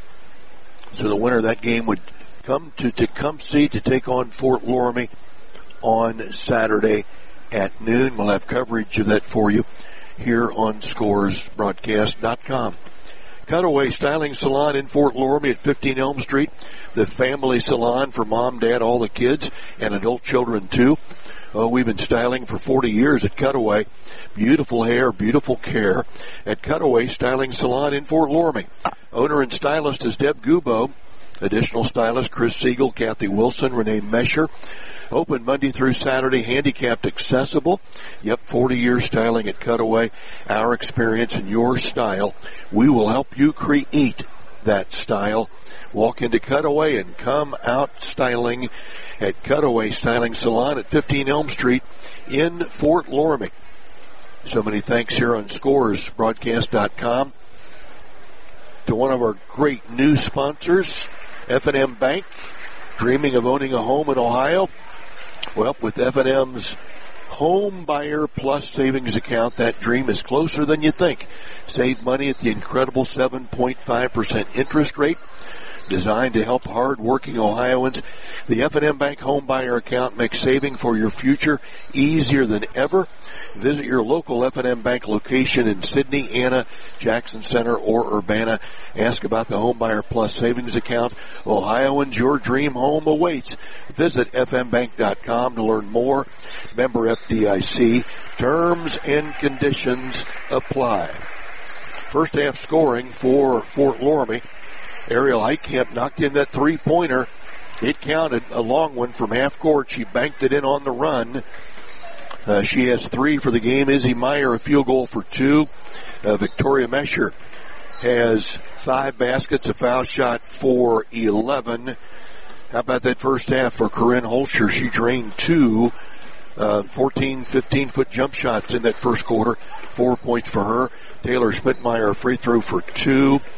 So the winner of that game would come to Tecumseh to take on Fort Loramie on Saturday at noon. We'll have coverage of that for you here on ScoresBroadcast.com. Cutaway Styling Salon in Fort Loramie at 15 Elm Street. The family salon for mom, dad, all the kids, and adult children too. We've been styling for 40 years at Cutaway. Beautiful hair, beautiful care at Cutaway Styling Salon in Fort Loramie. Owner and stylist is Deb Gubo. Additional stylists, Chris Siegel, Kathy Wilson, Renee Mesher. Open Monday through Saturday, handicapped accessible. Yep, 40 years styling at Cutaway. Our experience and your style. We will help you create that style. Walk into Cutaway and come out styling at Cutaway Styling Salon at 15 Elm Street in Fort Loramie. So many thanks here on ScoresBroadcast.com to one of our great new sponsors, F&M Bank. Dreaming of owning a home in Ohio? Well, with F&M's Home Buyer Plus Savings Account, that dream is closer than you think. Save money at the incredible 7.5% interest rate. Designed to help hard-working Ohioans, the F&M Bank Home Buyer Account makes saving for your future easier than ever. Visit your local F&M Bank location in Sidney, Anna, Jackson Center, or Urbana. Ask about the Home Buyer Plus Savings Account. Ohioans, your dream home awaits. Visit fmbank.com to learn more. Member FDIC. Terms and conditions apply. First half scoring for Fort Loramie. Ariel Heitkamp knocked in that three-pointer. It counted, a long one from half court. She banked it in on the run. She has 3 for the game. Izzy Meyer, a field goal for 2. Victoria Mesher has 5 baskets, a foul shot for 11. How about that first half for Corinne Holscher? She drained 2 14, 15-foot jump shots in that first quarter. 4 points for her. Taylor Spitmeyer, a free throw for 2.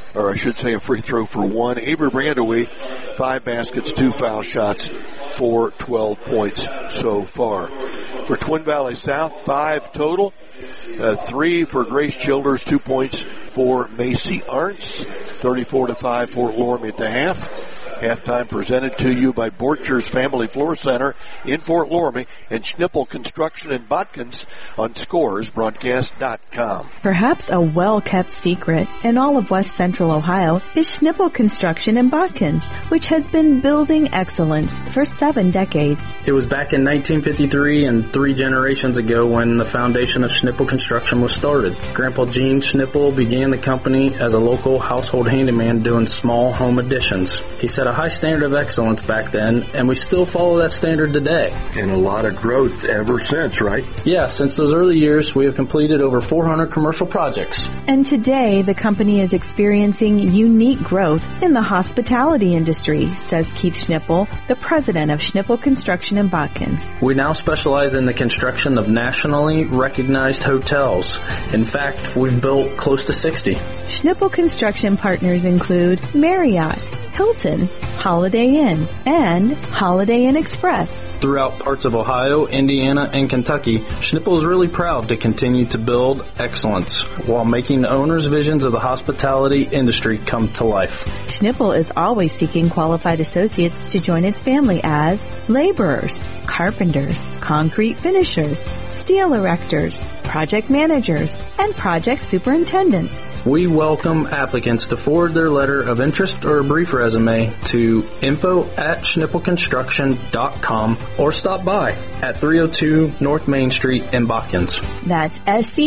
or I should say a free throw for 1. Avery Brandewee, 5 baskets, 2 foul shots for 12 points so far. For Twin Valley South, 5 total. 3 for Grace Childers, 2 points for Macy Arntz. 34-5 Fort Loramie at the half. Halftime presented to you by Borchers Family Floor Center in Fort Loramie and Schnippel Construction in Botkins on ScoresBroadcast.com. Perhaps a well-kept secret in all of West Central Ohio is Schnippel Construction in Botkins, which has been building excellence for 7 decades. It was back in 1953 and 3 generations ago when the foundation of Schnippel Construction was started. Grandpa Gene Schnippel began the company as a local household handyman doing small home additions. He set a high standard of excellence back then, and we still follow that standard today. And a lot of growth ever since, right? Yeah, since those early years, we have completed over 400 commercial projects. And today, the company is experiencing unique growth in the hospitality industry, says Keith Schnippel, the president of Schnippel Construction in Botkins. We now specialize in the construction of nationally recognized hotels. In fact, we've built close to 60. Schnippel Construction partners include Marriott, Hilton, Holiday Inn, and Holiday Inn Express. Throughout parts of Ohio, Indiana, and Kentucky, Schnippel is really proud to continue to build excellence while making the owners' visions of the hospitality industry come to life. Schnippel is always seeking qualified associates to join its family as laborers, carpenters, concrete finishers, steel erectors, project managers, and project superintendents. We welcome applicants to forward their letter of interest or a brief resume to info@schnippelconstruction.com or stop by at 302 North Main Street in Botkins. That's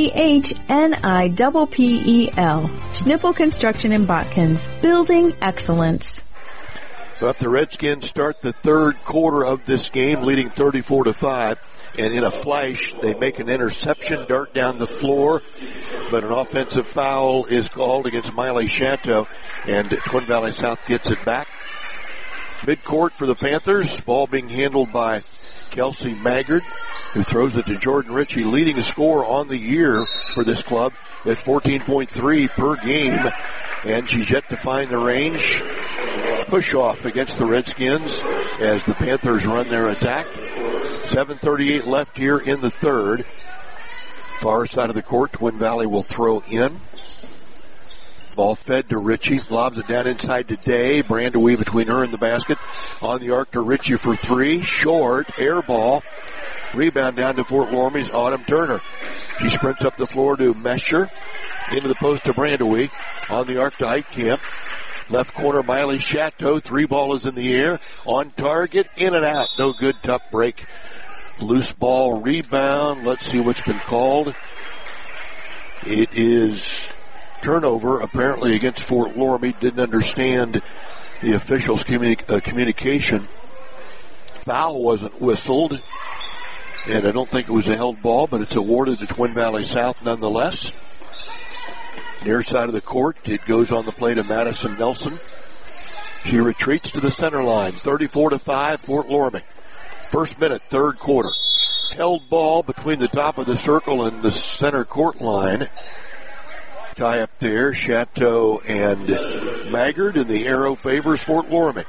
SCHNIPPEL. Schnippel Construction in Botkins, building excellence. So up the Redskins start the third quarter of this game, leading 34-5. And in a flash, they make an interception, dart down the floor, but an offensive foul is called against Miley Chateau, and Twin Valley South gets it back. Midcourt for the Panthers, ball being handled by Kelsey Maggard, who throws it to Jordan Ritchie, leading scorer on the year for this club at 14.3 per game, and she's yet to find the range. Push off against the Redskins as the Panthers run their attack. 7:38 left here in the third. Far side of the court, Twin Valley will throw in. Ball fed to Ritchie, lobs it down inside to Day. Brandewee between her and the basket. On the arc to Ritchie for 3. Short, air ball. Rebound down to Fort Loramie's Autumn Turner. She sprints up the floor to Mesher. Into the post to Brandewee. On the arc to Heitkamp. Left corner, Miley Chateau. 3 ball is in the air. On target, in and out. No good, tough break. Loose ball rebound. Let's see what's been called. It is turnover, apparently against Fort Loramie. Didn't understand the officials' communication. Foul wasn't whistled. And I don't think it was a held ball, but it's awarded to Twin Valley South nonetheless. Near side of the court, it goes on the play to Madison Nelson. She retreats to the center line. 34-5, Fort Loramie. First minute, third quarter. Held ball between the top of the circle and the center court line. Tie up there, Chateau and Maggard, and the arrow favors Fort Loramie.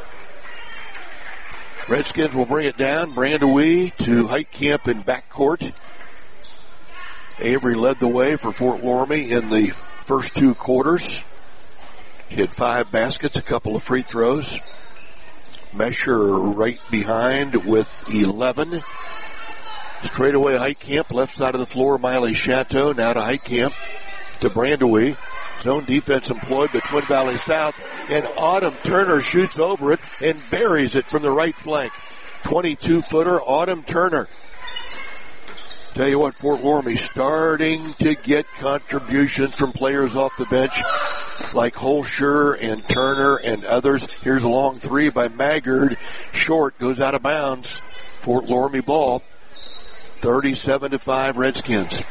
Redskins will bring it down. Brandewee to Heitkamp in backcourt. Avery led the way for Fort Loramie in the first 2 quarters. He had 5 baskets, a couple of free throws. Mesher right behind with 11. Straight away Heitkamp, left side of the floor, Miley Chateau. Now to Heitkamp, to Brandewee. Zone defense employed by Twin Valley South. And Autumn Turner shoots over it and buries it from the right flank. 22-footer Autumn Turner. Tell you what, Fort Loramie starting to get contributions from players off the bench like Holscher and Turner and others. Here's a long 3 by Maggard. Short, goes out of bounds. Fort Loramie ball. 37-5 Redskins.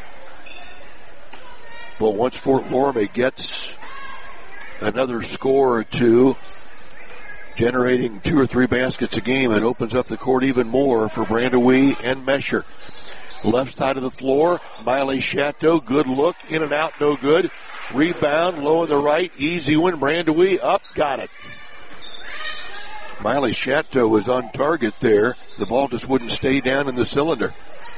But once Fort Loramie gets another score or 2, generating 2 or 3 baskets a game, it opens up the court even more for Brandewee and Mesher. Left side of the floor, Miley Chateau, good look, in and out, no good. Rebound, low in the right, easy win, Brandewee, up, got it. Miley Chateau was on target there. The ball just wouldn't stay down in the cylinder.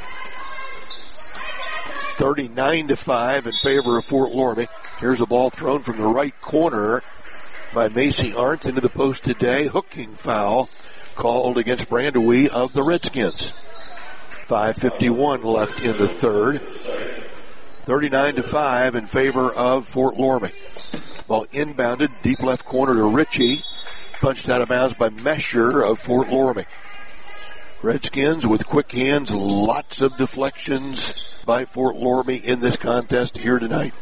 39-5 in favor of Fort Loramie. Here's a ball thrown from the right corner by Macy Arntz into the post today. Hooking foul called against Brandewee of the Redskins. 5:51 left in the third. 39-5 in favor of Fort Loramie. Ball inbounded, deep left corner to Ritchie. Punched out of bounds by Mesher of Fort Loramie. Redskins with quick hands, lots of deflections by Fort Loramie in this contest here tonight.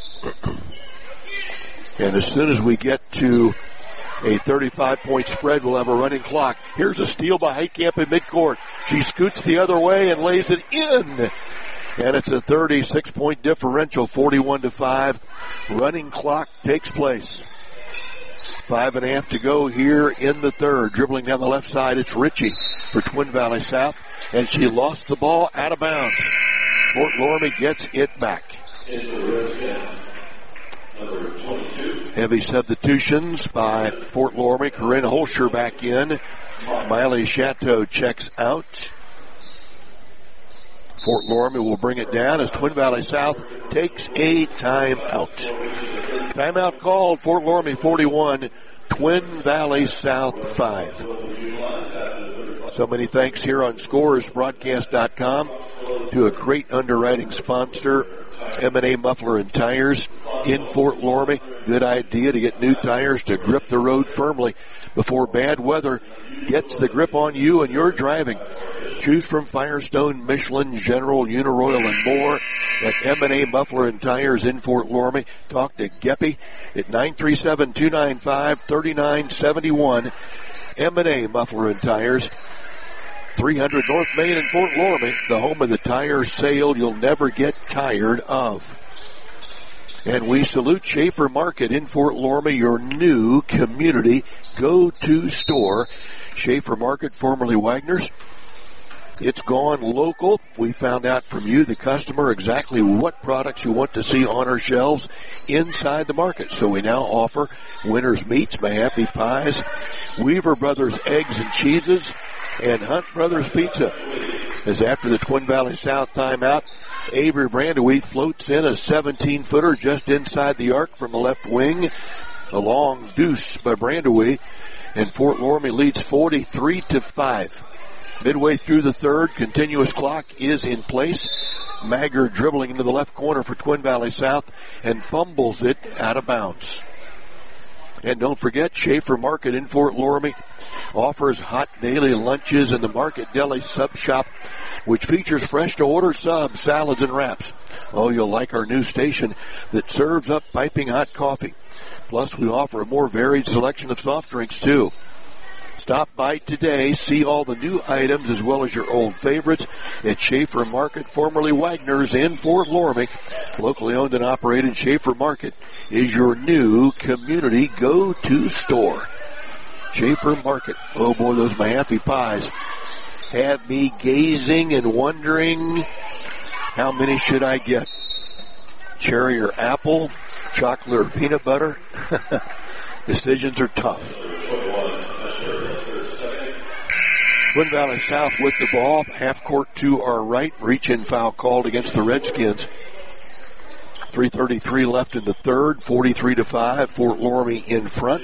And as soon as we get to a 35-point spread, we'll have a running clock. Here's a steal by Heitkamp in midcourt. She scoots the other way and lays it in. And it's a 36-point differential, 41-5. Running clock takes place. 5.5 to go here in the third. Dribbling down the left side, it's Ritchie for Twin Valley South. And she lost the ball out of bounds. Fort Loramie gets it back. Heavy substitutions by Fort Loramie. Corinne Holscher back in. Miley Chateau checks out. Fort Loramie will bring it down as Twin Valley South takes a timeout. Timeout called. Fort Loramie 41, Twin Valley South 5. So many thanks here on ScoresBroadcast.com to a great underwriting sponsor, M&A Muffler and Tires in Fort Loramie. Good idea to get new tires to grip the road firmly before bad weather gets the grip on you and your driving. Choose from Firestone, Michelin, General, Uniroyal, and more at M&A Muffler and Tires in Fort Loramie. Talk to Geppy at 937-295-3971. M&A Muffler and Tires, 300 North Main in Fort Loramie, the home of the tire sale you'll never get tired of. And we salute Schaefer Market in Fort Loramie, your new community go-to store. Schaefer Market, formerly Wagner's. It's gone local. We found out from you, the customer, exactly what products you want to see on our shelves inside the market. So we now offer Winter's Meats, Mahaffey Pies, Weaver Brothers Eggs and Cheeses, and Hunt Brothers Pizza. As after the Twin Valley South timeout, Avery Brandewee floats in a 17-footer just inside the arc from the left wing. A long deuce by Brandewee, and Fort Loramie leads 43-5. Midway through the third, continuous clock is in place. Magger dribbling into the left corner for Twin Valley South and fumbles it out of bounds. And don't forget, Schaefer Market in Fort Loramie offers hot daily lunches in the Market Deli Sub Shop, which features fresh-to-order subs, salads, and wraps. Oh, you'll like our new station that serves up piping hot coffee. Plus, we offer a more varied selection of soft drinks, too. Stop by today, see all the new items as well as your old favorites at Schaefer Market, formerly Wagner's in Fort Loramie. Locally owned and operated, Schaefer Market is your new community go-to store. Schaefer Market. Oh boy, those Mahaffey Pies have me gazing and wondering, how many should I get? Cherry or apple? Chocolate or peanut butter? Decisions are tough. Twin Valley South with the ball, half court to our right. Reach-in foul called against the Redskins. 3:33 left in the third, 43-5. Fort Loramie in front.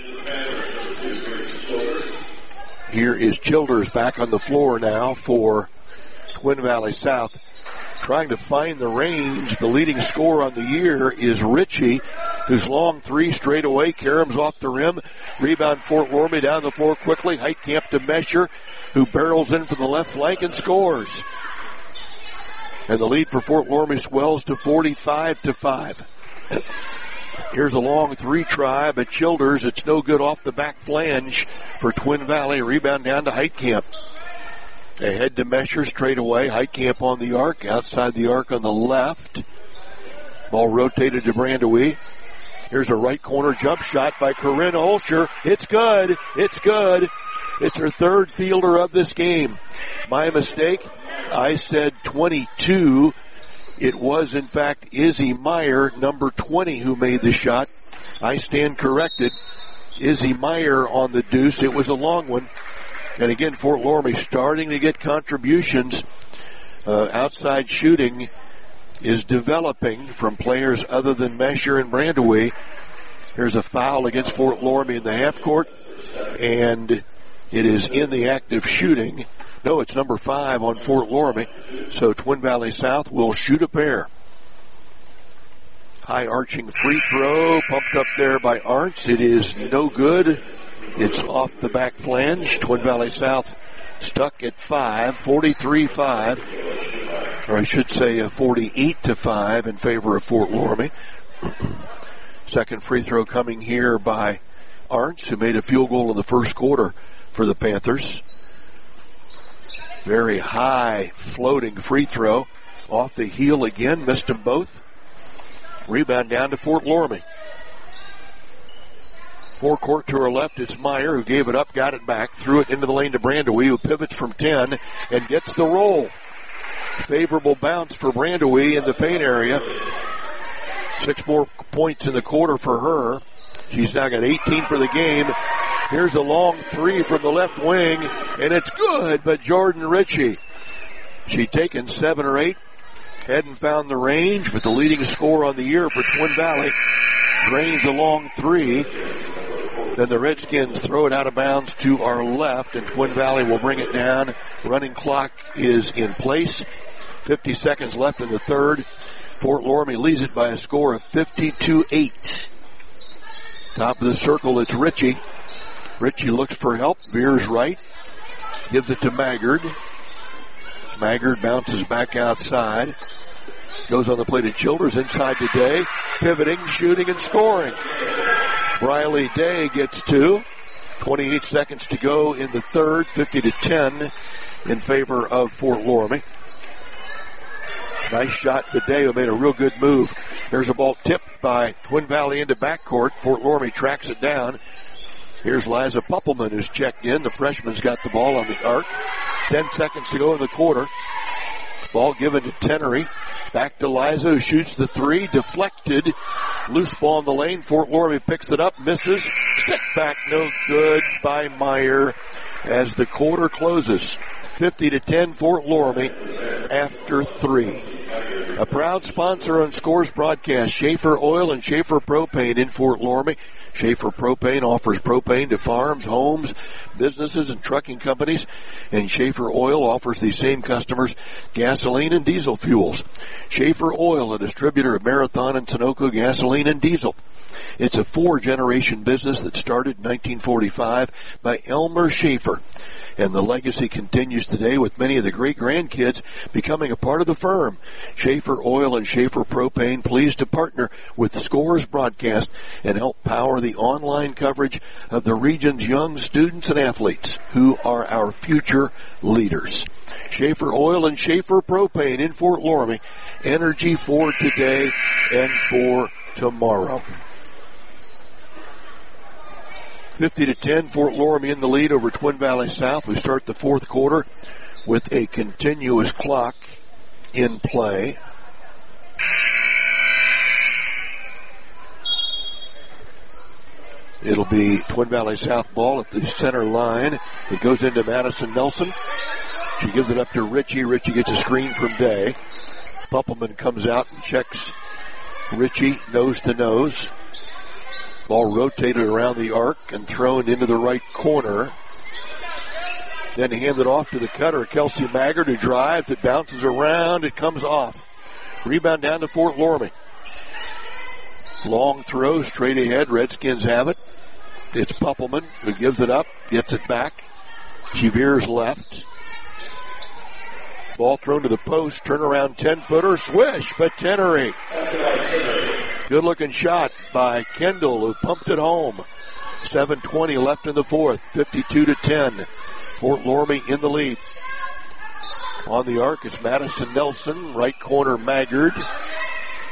Here is Childers back on the floor now for Twin Valley South. Trying to find the range. The leading scorer on the year is Ritchie, whose long three straight away. Karams off the rim. Rebound Fort Loramie down the floor quickly. Heitkamp to Mesher, who barrels in from the left flank and scores. And the lead for Fort Loramie swells to 45-5. Here's a long three try by Childers. It's no good off the back flange for Twin Valley. Rebound down to Heitkamp. Ahead to Mesher straight away. Heitkamp on the arc. Outside the arc on the left. Ball rotated to Brandewee. Here's a right corner jump shot by Corinne Holscher. It's good. It's good. It's her third fielder of this game. My mistake. I said 22. It was, in fact, Izzy Meyer, number 20, who made the shot. I stand corrected. Izzy Meyer on the deuce. It was a long one. And again, Fort Loramie starting to get contributions. Outside shooting is developing from players other than Mesher and Brandewee. There's a foul against Fort Loramie in the half court, and it is in the act of shooting. No, it's number 5 on Fort Loramie. So Twin Valley South will shoot a pair. High arching free throw, pumped up there by Arntz. It is no good. It's off the back flange. Twin Valley South stuck at 5, 43-5. Or I should say 48-5 in favor of Fort Loramie. Second free throw coming here by Arntz, who made a field goal in the first quarter for the Panthers. Very high floating free throw. Off the heel again, missed them both. Rebound down to Fort Loramie. Forecourt to her left, it's Meyer who gave it up, got it back, threw it into the lane to Brandewee, who pivots from 10 and gets the roll. Favorable bounce for Brandewee in the paint area. 6 more points in the quarter for her. She's now got 18 for the game. Here's a long 3 from the left wing, and it's good, but Jordan Ritchie. She'd taken 7 or 8. Hadn't found the range, but the leading scorer on the year for Twin Valley drains a long 3. Then the Redskins throw it out of bounds to our left, and Twin Valley will bring it down. Running clock is in place. 50 seconds left in the third. Fort Loramie leads it by a score of 50-8. Top of the circle, it's Ritchie. Ritchie looks for help, veers right, gives it to Maggard. Maggard bounces back outside. Goes on the play to Childers inside to Day. Pivoting, shooting, and scoring. Briley Day gets 2. 28 seconds to go in the third. 50-10 in favor of Fort Loramie. Nice shot to Day, who made a real good move. There's a ball tipped by Twin Valley into backcourt. Fort Loramie tracks it down. Here's Liza Puppelman, who's checked in. The freshman's got the ball on the arc. 10 seconds to go in the quarter. Ball given to Tenery. Back to Liza, who shoots the 3. Deflected. Loose ball in the lane. Fort Loramie picks it up. Misses. Stick back. No good by Meyer as the quarter closes. 50-10 Fort Loramie after 3. A proud sponsor on Scores broadcast, Schaefer Oil and Schaefer Propane in Fort Loramie. Schaefer Propane offers propane to farms, homes, businesses, and trucking companies. And Schaefer Oil offers these same customers gasoline and diesel fuels. Schaefer Oil, a distributor of Marathon and Sunoco gasoline and diesel. It's a 4-generation business that started in 1945 by Elmer Schaefer. And the legacy continues today with many of the great-grandkids becoming a part of the firm. Schaefer Oil and Schaefer Propane pleased to partner with the Scores broadcast and help power the online coverage of the region's young students and athletes who are our future leaders. Schaefer Oil and Schaefer Propane in Fort Loramie. Energy for today and for tomorrow. 50-10, Fort Loramie in the lead over Twin Valley South. We start the fourth quarter with a continuous clock in play. It'll be Twin Valley South ball at the center line. It goes into Madison Nelson. She gives it up to Ritchie. Ritchie gets a screen from Day. Puppelman comes out and checks Ritchie nose to nose. Ball rotated around the arc and thrown into the right corner. Then handed off to the cutter, Kelsey Maggard, who drives. It bounces around. It comes off. Rebound down to Fort Loramie. Long throw straight ahead. Redskins have it. It's Puppelman who gives it up, gets it back. She veers left. Ball thrown to the post. Turnaround 10-footer. Swish, but Tenery. Good-looking shot by Kendall, who pumped it home. 7:20 left in the fourth. 52-10. Fort Loramie in the lead. On the arc, it's Madison Nelson. Right corner, Maggard.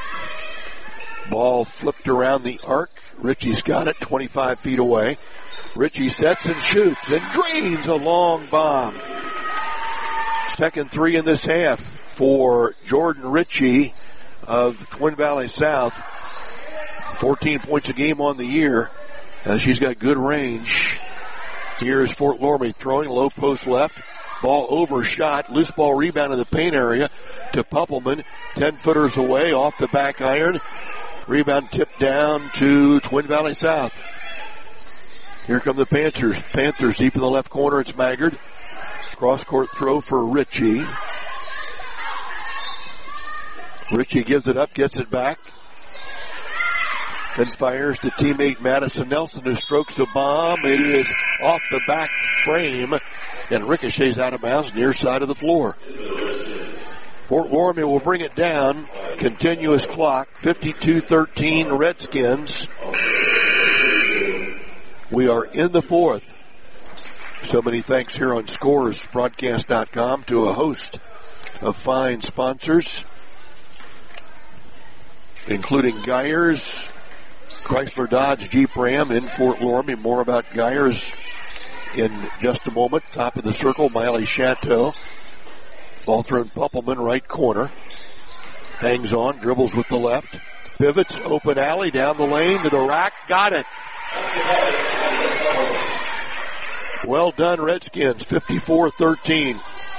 Ball flipped around the arc. Ritchie's got it 25 feet away. Ritchie sets and shoots and drains a long bomb. Second three in this half for Jordan Ritchie of Twin Valley South. 14 points a game on the year. She's got good range. Here's Fort Loramie throwing low post left. Ball overshot. Loose ball rebound in the paint area to Puppelman. 10-footers away off the back iron. Rebound tipped down to Twin Valley South. Here come the Panthers. Panthers deep in the left corner. It's Maggard. Cross-court throw for Ritchie. Ritchie gives it up, gets it back. Then fires to teammate Madison Nelson, who strokes a bomb. It is off the back frame and ricochets out of bounds near side of the floor. Fort Loramie will bring it down. Continuous clock, 52-13 Redskins. We are in the fourth. So many thanks here on ScoresBroadcast.com to a host of fine sponsors, including Geyers, Chrysler Dodge Jeep Ram in Fort Loramie. More about Geyers in just a moment. Top of the circle, Miley Chateau. Ball thrown Puppelman, right corner. Hangs on, dribbles with the left. Pivots, open alley, down the lane to the rack. Got it. Well done, Redskins. 54-13.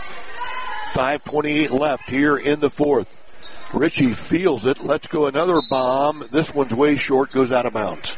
5:28 left here in the fourth. Ritchie feels it. Let's go another bomb. This one's way short, goes out of bounds.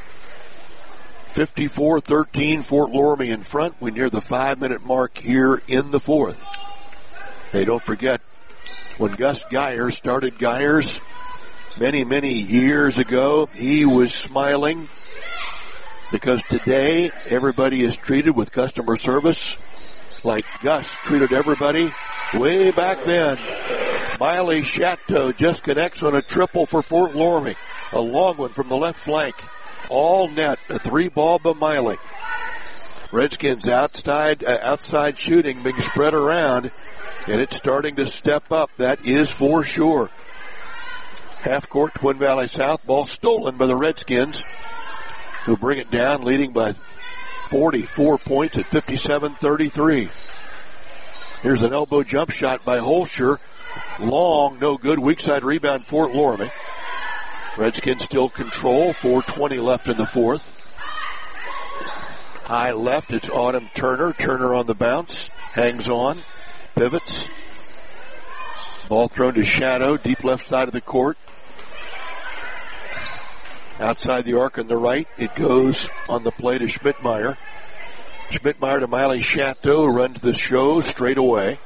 54-13, Fort Loramie in front. We near the 5-minute mark here in the fourth. Hey, don't forget, when Gus Geyer started Geyers many, many years ago, he was smiling because today everybody is treated with customer service like Gus treated everybody way back then. Miley Chateau just connects on a triple for Fort Loramie. A long one from the left flank. All net. A 3-ball by Miley. Redskins outside shooting being spread around, and it's starting to step up. That is for sure. Half court, Twin Valley South. Ball stolen by the Redskins, who bring it down, leading by 44 points at 57-33. Here's an elbow jump shot by Holscher. Long, no good. Weak side rebound, Fort Loramie. Redskins still control. 4:20 left in the fourth. High left, it's Autumn Turner. Turner on the bounce. Hangs on. Pivots. Ball thrown to Shadow, deep left side of the court. Outside the arc on the right, it goes on the play to Schmidtmeyer. Schmidtmeyer to Miley Chateau, runs the show straight away.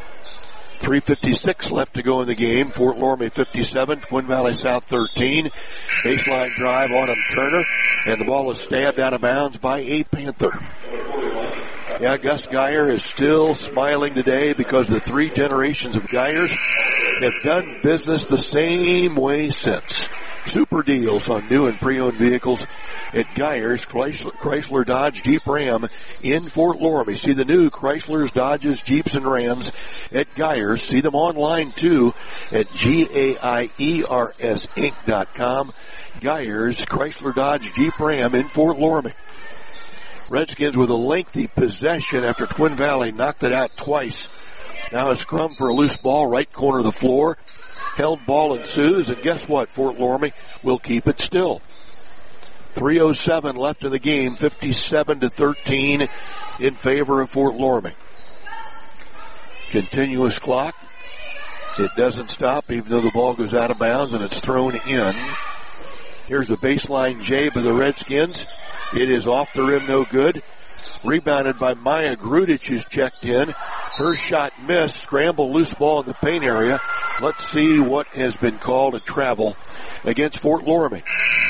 3:56 left to go in the game. Fort Loramie 57, Twin Valley South 13. Baseline drive, Autumn Turner, and the ball is stabbed out of bounds by a Panther. Yeah, Gus Geyer is still smiling today because the 3 generations of Geyers have done business the same way since. Super deals on new and pre-owned vehicles at Geyers, Chrysler Dodge Jeep Ram in Fort Loramie. See the new Chryslers, Dodges, Jeeps, and Rams at Geyers. See them online too at GAIERSinc.com. Geyers, Chrysler Dodge Jeep Ram in Fort Loramie. Redskins with a lengthy possession after Twin Valley knocked it out twice. Now a scrum for a loose ball, right corner of the floor. Held ball ensues, and guess what? Fort Loramie will keep it still. 3:07 left in the game, 57-13 in favor of Fort Loramie. Continuous clock. It doesn't stop even though the ball goes out of bounds and it's thrown in. Here's the baseline J by the Redskins. It is off the rim, no good. Rebounded by Maya Grudich, who's checked in. Her shot missed. Scramble, loose ball in the paint area. Let's see what has been called a travel against Fort Loramie.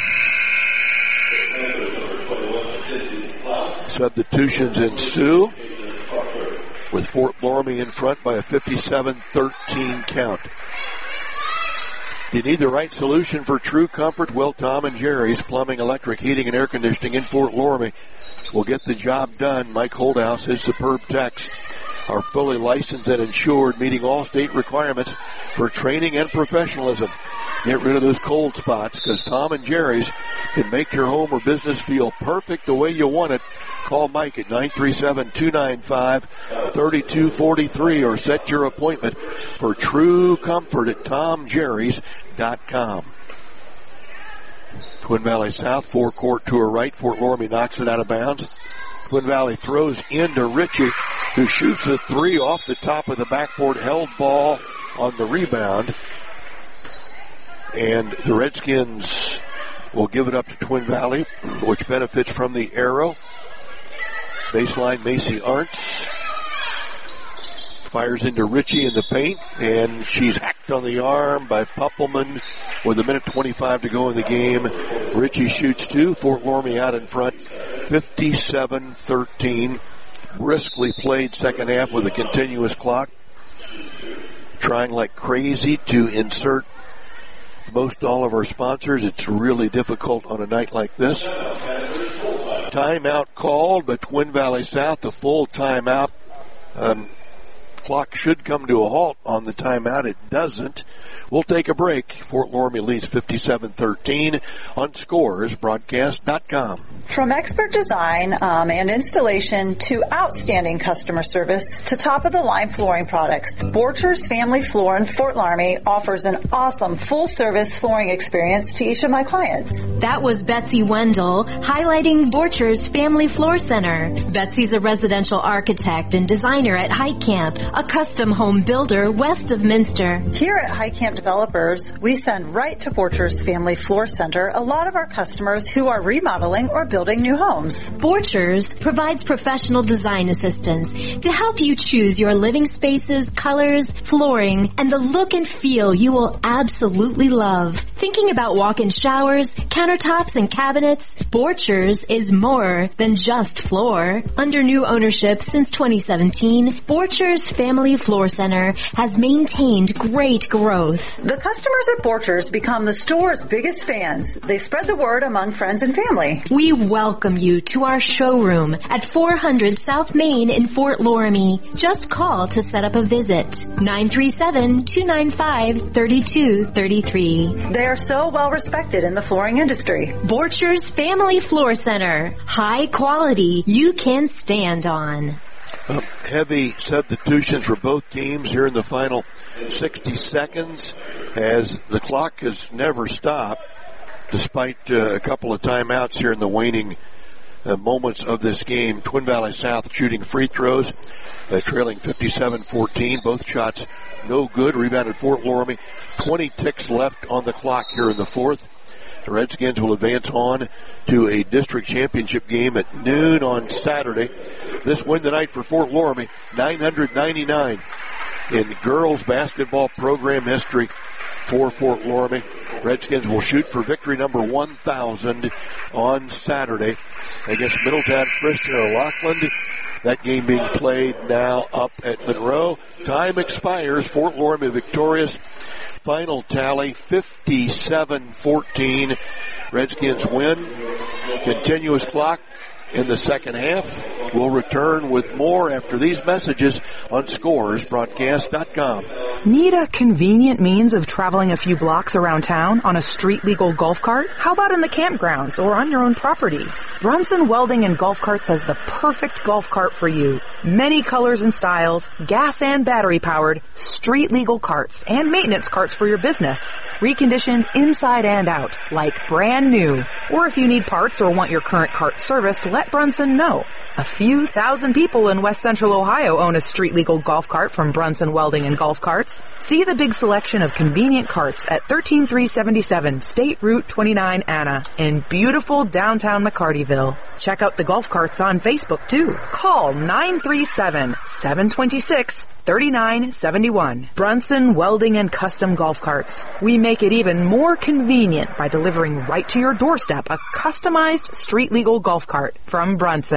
Substitutions ensue with Fort Loramie in front by a 57-13 count. You need the right solution for true comfort? Well, Tom and Jerry's Plumbing, Electric, Heating, and Air Conditioning in Fort Loramie will get the job done. Mike Holdhouse, his superb text are fully licensed and insured, meeting all state requirements for training and professionalism. Get rid of those cold spots, because Tom and Jerry's can make your home or business feel perfect the way you want it. Call Mike at 937-295-3243 or set your appointment for true comfort at TomJerry's.com. Twin Valley South, forecourt to her right. Fort Loramie knocks it out of bounds. Twin Valley throws into Ritchie, who shoots a three off the top of the backboard, held ball on the rebound. And the Redskins will give it up to Twin Valley, which benefits from the arrow. Baseline, Macy Arntz fires into Ritchie in the paint, and she's hacked on the arm by Puppelman with 1:25 to go in the game. Ritchie shoots two. Fort Loramie out in front, 57-13. Briskly played second half with a continuous clock. Trying like crazy to insert most all of our sponsors. It's really difficult on a night like this. Timeout called, but Twin Valley South, a full timeout. Clock should come to a halt on the timeout. It doesn't. We'll take a break. Fort Loramie leads 57-13 on scoresbroadcast.com. From expert design and installation to outstanding customer service to top-of-the-line flooring products, Borchers Family Floor in Fort Loramie offers an awesome full-service flooring experience to each of my clients. That was Betsy Wendell highlighting Borchers Family Floor Center. Betsy's a residential architect and designer at High Camp, a custom home builder west of Minster. Here at High Camp Developers, we send right to Borchers Family Floor Center a lot of our customers who are remodeling or building new homes. Borchers provides professional design assistance to help you choose your living spaces, colors, flooring, and the look and feel you will absolutely love. Thinking about walk-in showers, countertops, and cabinets? Borchers is more than just floor. Under new ownership since 2017, Borchers Family Floor Center has maintained great growth. The customers at Borchers become the store's biggest fans. They spread the word among friends and family. We welcome you to our showroom at 400 South Main in Fort Loramie. Just call to set up a visit. 937-295-3233. They are so well respected in the flooring industry. Borchers Family Floor Center. High quality you can stand on. Heavy substitutions for both teams here in the final 60 seconds, as the clock has never stopped despite a couple of timeouts here in the waning moments of this game. Twin Valley South shooting free throws, trailing 57-14. Both shots no good. Rebounded Fort Loramie. 20 ticks left on the clock here in the fourth. The Redskins will advance on to a district championship game at noon on Saturday. This win tonight for Fort Loramie, 999 in girls basketball program history for Fort Loramie. Redskins will shoot for victory number 1,000 on Saturday against Middletown Christian or Lockland. That game being played now up at Monroe. Time expires. Fort Loramie victorious. Final tally, 57-14. Redskins win. Continuous clock in the second half. We'll return with more after these messages on scoresbroadcast.com. Need a convenient means of traveling a few blocks around town on a street-legal golf cart? How about in the campgrounds or on your own property? Brunson Welding and Golf Carts has the perfect golf cart for you. Many colors and styles, gas and battery-powered, street-legal carts and maintenance carts for your business. Reconditioned inside and out, like brand new. Or if you need parts or want your current cart serviced, let Brunson know. A few thousand people in West Central Ohio own a street-legal golf cart from Brunson Welding and Golf Carts. See the big selection of convenient carts at 13377 State Route 29 Anna in beautiful downtown McCartyville. Check out the golf carts on Facebook too. Call 937-726-3971. Brunson Welding and Custom Golf Carts. We make it even more convenient by delivering right to your doorstep a customized street-legal golf cart from Brunson.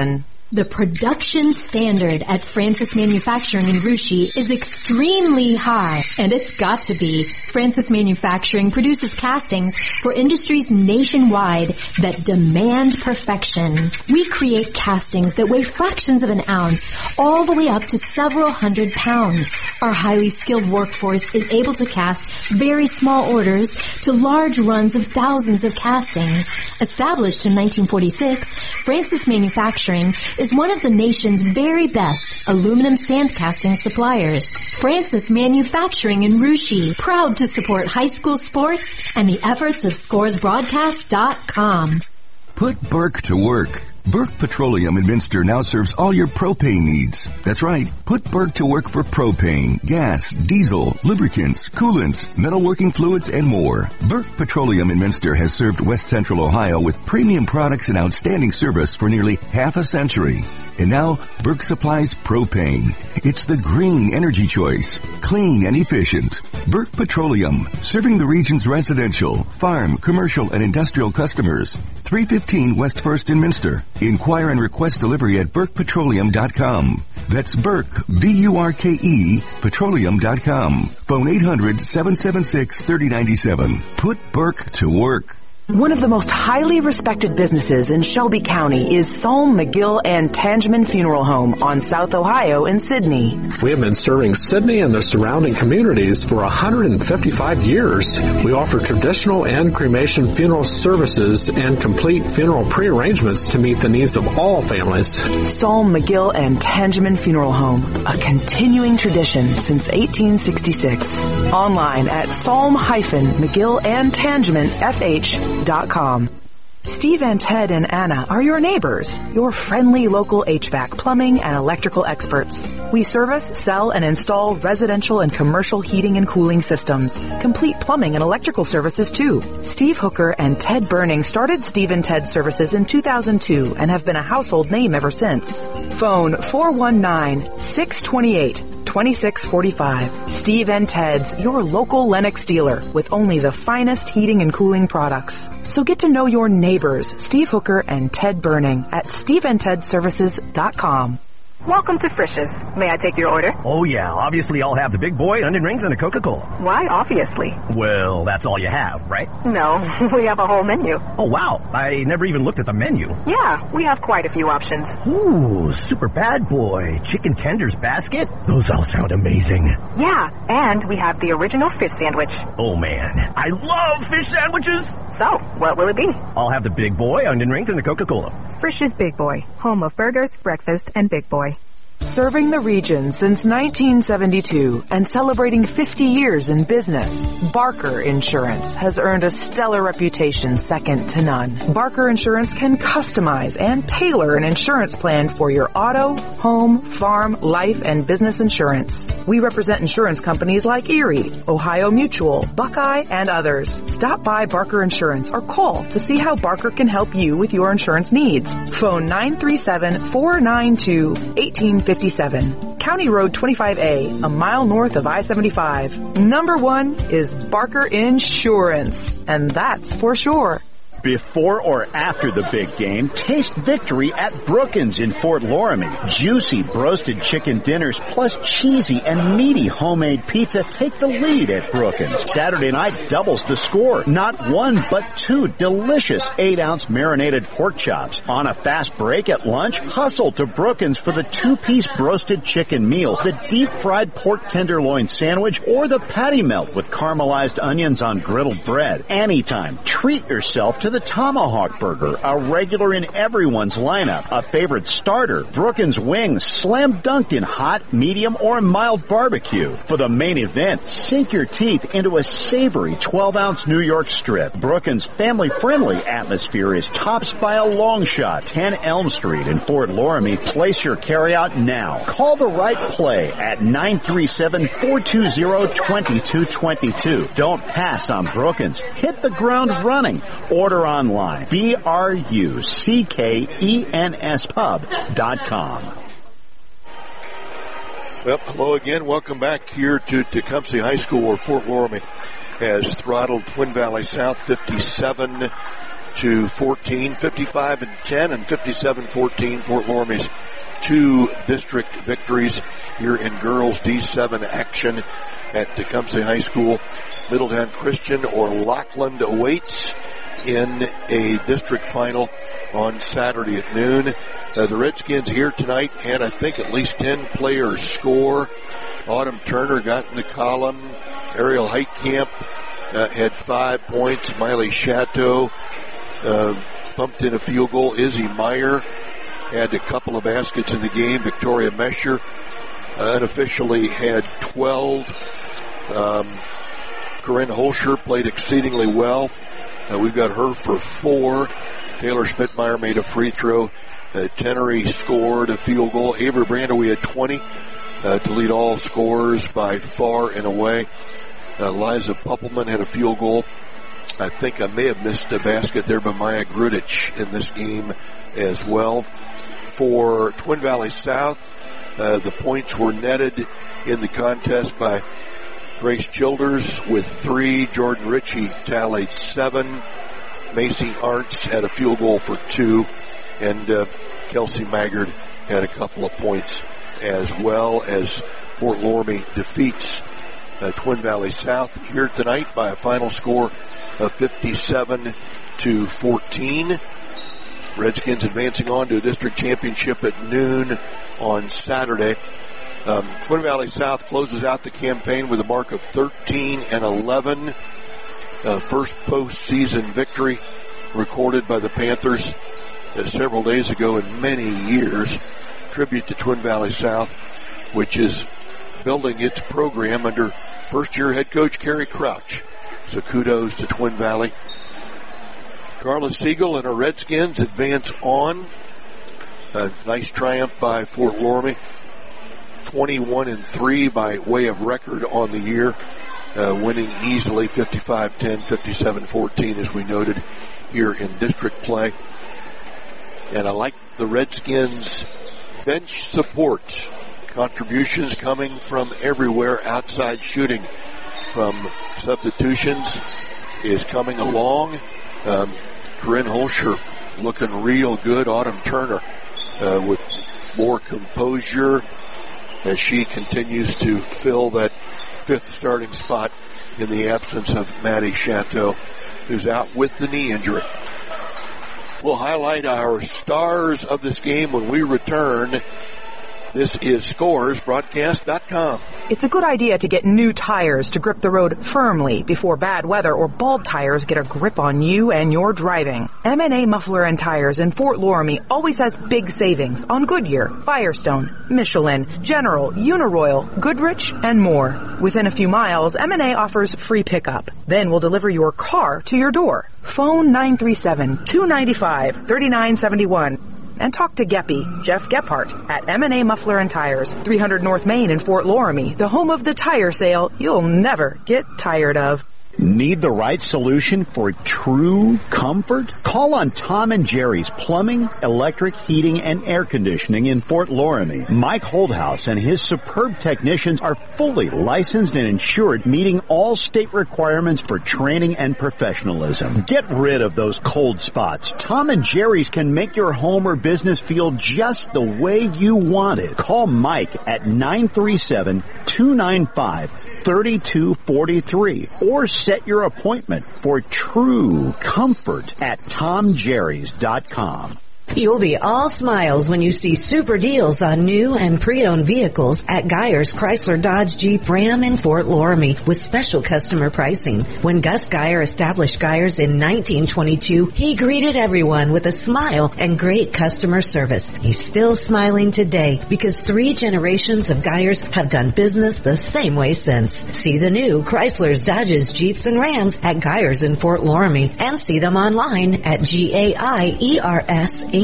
The production standard at Francis Manufacturing in Russia is extremely high, and it's got to be. Francis Manufacturing produces castings for industries nationwide that demand perfection. We create castings that weigh fractions of an ounce, all the way up to several hundred pounds. Our highly skilled workforce is able to cast very small orders to large runs of thousands of castings. Established in 1946, Francis Manufacturing is one of the nation's very best aluminum sand casting suppliers. Francis Manufacturing in Russia, proud to support high school sports and the efforts of ScoresBroadcast.com. Put Burke to work. Burke Petroleum in Minster now serves all your propane needs. That's right. Put Burke to work for propane, gas, diesel, lubricants, coolants, metalworking fluids, and more. Burke Petroleum in Minster has served West Central Ohio with premium products and outstanding service for nearly half a century. And now, Burke supplies propane. It's the green energy choice. Clean and efficient. Burke Petroleum, serving the region's residential, farm, commercial, and industrial customers. 315 West 1st in Minster. Inquire and request delivery at BurkePetroleum.com. That's Burke, B-U-R-K-E, petroleum.com. Phone 800-776-3097. Put Burke to work. One of the most highly respected businesses in Shelby County is Salm, McGill, and Tangeman Funeral Home on South Ohio in Sidney. We have been serving Sidney and the surrounding communities for 155 years. We offer traditional and cremation funeral services and complete funeral pre-arrangements to meet the needs of all families. Salm, McGill, and Tangeman Funeral Home, a continuing tradition since 1866. Online at salm-mcgillandtangemanfh.com. Steve and Ted and Anna are your neighbors, your friendly local HVAC, plumbing, and electrical experts. We service, sell, and install residential and commercial heating and cooling systems. Complete plumbing and electrical services, too. Steve Hooker and Ted Burning started Steve and Ted Services in 2002 and have been a household name ever since. Phone 419-628-2645. Steve and Ted's, your local Lennox dealer with only the finest heating and cooling products. So get to know your neighbors, Steve Hooker and Ted Burning at SteveandTedServices.com. Welcome to Frisch's. May I take your order? Oh yeah, obviously I'll have the big boy, onion rings, and a Coca-Cola. Why obviously? Well, that's all you have, right? No, we have a whole menu. Oh wow, I never even looked at the menu. Yeah, we have quite a few options. Ooh, super bad boy, chicken tenders basket? Those all sound amazing. Yeah, and we have the original fish sandwich. Oh man, I love fish sandwiches! So, what will it be? I'll have the big boy, onion rings, and a Coca-Cola. Frisch's Big Boy, home of burgers, breakfast, and Big Boy. Serving the region since 1972 and celebrating 50 years in business, Barker Insurance has earned a stellar reputation second to none. Barker Insurance can customize and tailor an insurance plan for your auto, home, farm, life, and business insurance. We represent insurance companies like Erie, Ohio Mutual, Buckeye, and others. Stop by Barker Insurance or call to see how Barker can help you with your insurance needs. Phone 937-492-1857. County Road 25A, a mile north of I-75. Number one is Barker Insurance, and that's for sure. Before or after the big game, taste victory at Brookins in Fort Loramie. Juicy broasted chicken dinners plus cheesy and meaty homemade pizza take the lead at Brookins. Saturday night doubles the score. Not one, but two delicious 8-ounce marinated pork chops. On a fast break at lunch, hustle to Brookins for the 2-piece broasted chicken meal, the deep-fried pork tenderloin sandwich, or the patty melt with caramelized onions on griddled bread. Anytime, treat yourself to the Tomahawk Burger, a regular in everyone's lineup, a favorite starter, Brookins wings, slam dunked in hot, medium, or mild barbecue. For the main event, sink your teeth into a savory 12-ounce New York strip. Brookins' family-friendly atmosphere is tops by a long shot. 10 Elm Street in Fort Loramie. Place your carryout now. Call the right play at 937-420-2222. Don't pass on Brookins. Hit the ground running. Order online. BRUCKENS Well, hello again. Welcome back here to Tecumseh High School, where Fort Loramie has throttled Twin Valley South 57-0. to 14, 55-10 and 57-14. Fort Loramie's 2 district victories here in girls D7 action at Tecumseh High School. Middletown Christian or Lockland awaits in a district final on Saturday at noon. The Redskins here tonight had, I think, at least 10 players score. Autumn Turner got in the column. Ariel Heitkamp had 5 points. Miley Chateau pumped in a field goal. Izzy Meyer had a couple of baskets in the game. Victoria Mesher unofficially had 12. Corinne Holscher played exceedingly well. We've got her for 4. Taylor Schmidtmeyer made a free throw. Tenery scored a field goal. Avery Brando, we had 20 to lead all scorers by far and away. Liza Puppelman had a field goal. I think I may have missed a basket there by Maya Grudich in this game as well. For Twin Valley South, the points were netted in the contest by Grace Childers with 3. Jordan Ritchie tallied 7. Macy Arntz had a field goal for 2. And Kelsey Maggard had a couple of points as well, as Fort Loramie defeats Twin Valley South here tonight by a final score of 57-14. Redskins advancing on to a district championship at noon on Saturday. Twin Valley South closes out the campaign with a mark of 13-11. First postseason victory recorded by the Panthers several days ago in many years. Tribute to Twin Valley South, which is building its program under first-year head coach Kerry Crouch. So kudos to Twin Valley. Carla Siegel and her Redskins advance on. A nice triumph by Fort Loramie. 21-3 by way of record on the year. Winning easily 55-10, 57-14 as we noted here in district play. And I like the Redskins' bench support. Contributions coming from everywhere. Outside shooting from substitutions is coming along. Corinne Holscher looking real good. Autumn Turner with more composure as she continues to fill that 5th starting spot in the absence of Maddie Chateau, who's out with the knee injury. We'll highlight our stars of this game when we return. This is ScoresBroadcast.com. It's a good idea to get new tires to grip the road firmly before bad weather or bald tires get a grip on you and your driving. M&A Muffler and Tires in Fort Loramie always has big savings on Goodyear, Firestone, Michelin, General, Uniroyal, Goodrich, and more. Within a few miles, M&A offers free pickup. Then we'll deliver your car to your door. Phone 937-295-3971. And talk to Geppy, Jeff Gephardt, at M&A Muffler and Tires, 300 North Main in Fort Loramie, the home of the tire sale you'll never get tired of. Need the right solution for true comfort? Call on Tom and Jerry's Plumbing, Electric, Heating, and Air Conditioning in Fort Loramie. Mike Holdhouse and his superb technicians are fully licensed and insured, meeting all state requirements for training and professionalism. Get rid of those cold spots. Tom and Jerry's can make your home or business feel just the way you want it. Call Mike at 937-295-3243 or set your appointment for true comfort at TomJerrys.com. You'll be all smiles when you see super deals on new and pre-owned vehicles at Geyer's Chrysler Dodge Jeep Ram in Fort Loramie with special customer pricing. When Gus Geyer established Geyer's in 1922, he greeted everyone with a smile and great customer service. He's still smiling today because 3 generations of Geyer's have done business the same way since. See the new Chrysler's, Dodges, Jeeps, and Rams at Geyer's in Fort Loramie and see them online at GAIERS.com.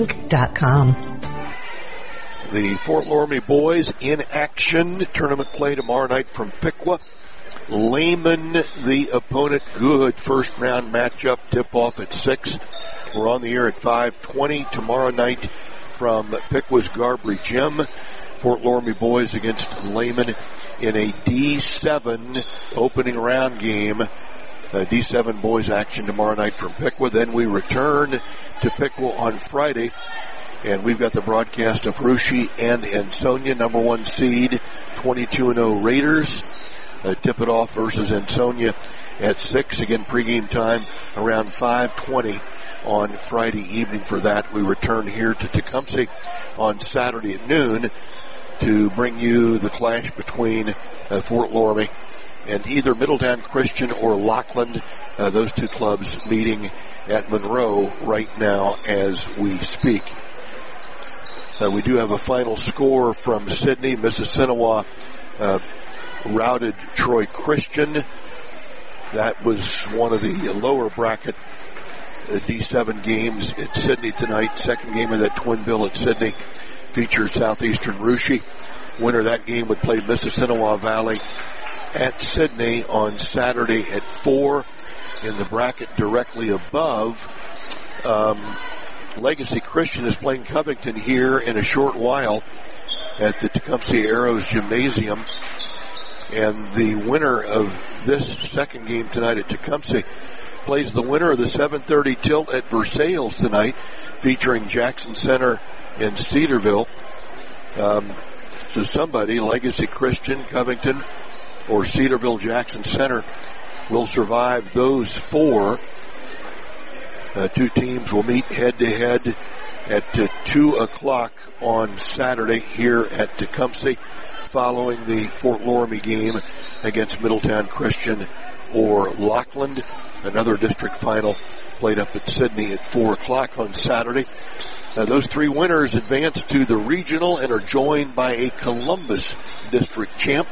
The Fort Loramie boys in action. Tournament play tomorrow night from Piqua. Lehman, the opponent. Good first round matchup. Tip off at 6. We're on the air at 5:20 tomorrow night from Piqua's Garbry Gym. Fort Loramie boys against Lehman in a D7 opening round game. D7 boys action tomorrow night from Piqua. Then we return to Piqua on Friday, and we've got the broadcast of Russia and Ansonia, number 1 seed, 22-0 Raiders. Tip it off versus Ansonia at 6. Again, pregame time around 5:20 on Friday evening for that. We return here to Tecumseh on Saturday at noon to bring you the clash between Fort Loramie and either Middletown Christian or Lockland. Those two clubs meeting at Monroe right now as we speak. We do have a final score from Sidney. Mississinewa routed Troy Christian. That was one of the lower bracket D7 games at Sidney tonight. Second game of that twin bill at Sidney features Southeastern Russia. Winner of that game would play Mississinewa Valley at Sidney on Saturday at 4. In the bracket directly above, Legacy Christian is playing Covington here in a short while at the Tecumseh Arrows Gymnasium. And the winner of this second game tonight at Tecumseh plays the winner of the 7:30 tilt at Versailles tonight, featuring Jackson Center and Cedarville. So somebody, Legacy Christian, Covington, or Cedarville Jackson Center, will survive those 4. Two teams will meet head-to-head at 2 o'clock on Saturday here at Tecumseh, following the Fort Loramie game against Middletown Christian or Lockland. Another district final played up at Sidney at 4 o'clock on Saturday. Those 3 winners advance to the regional and are joined by a Columbus district champ,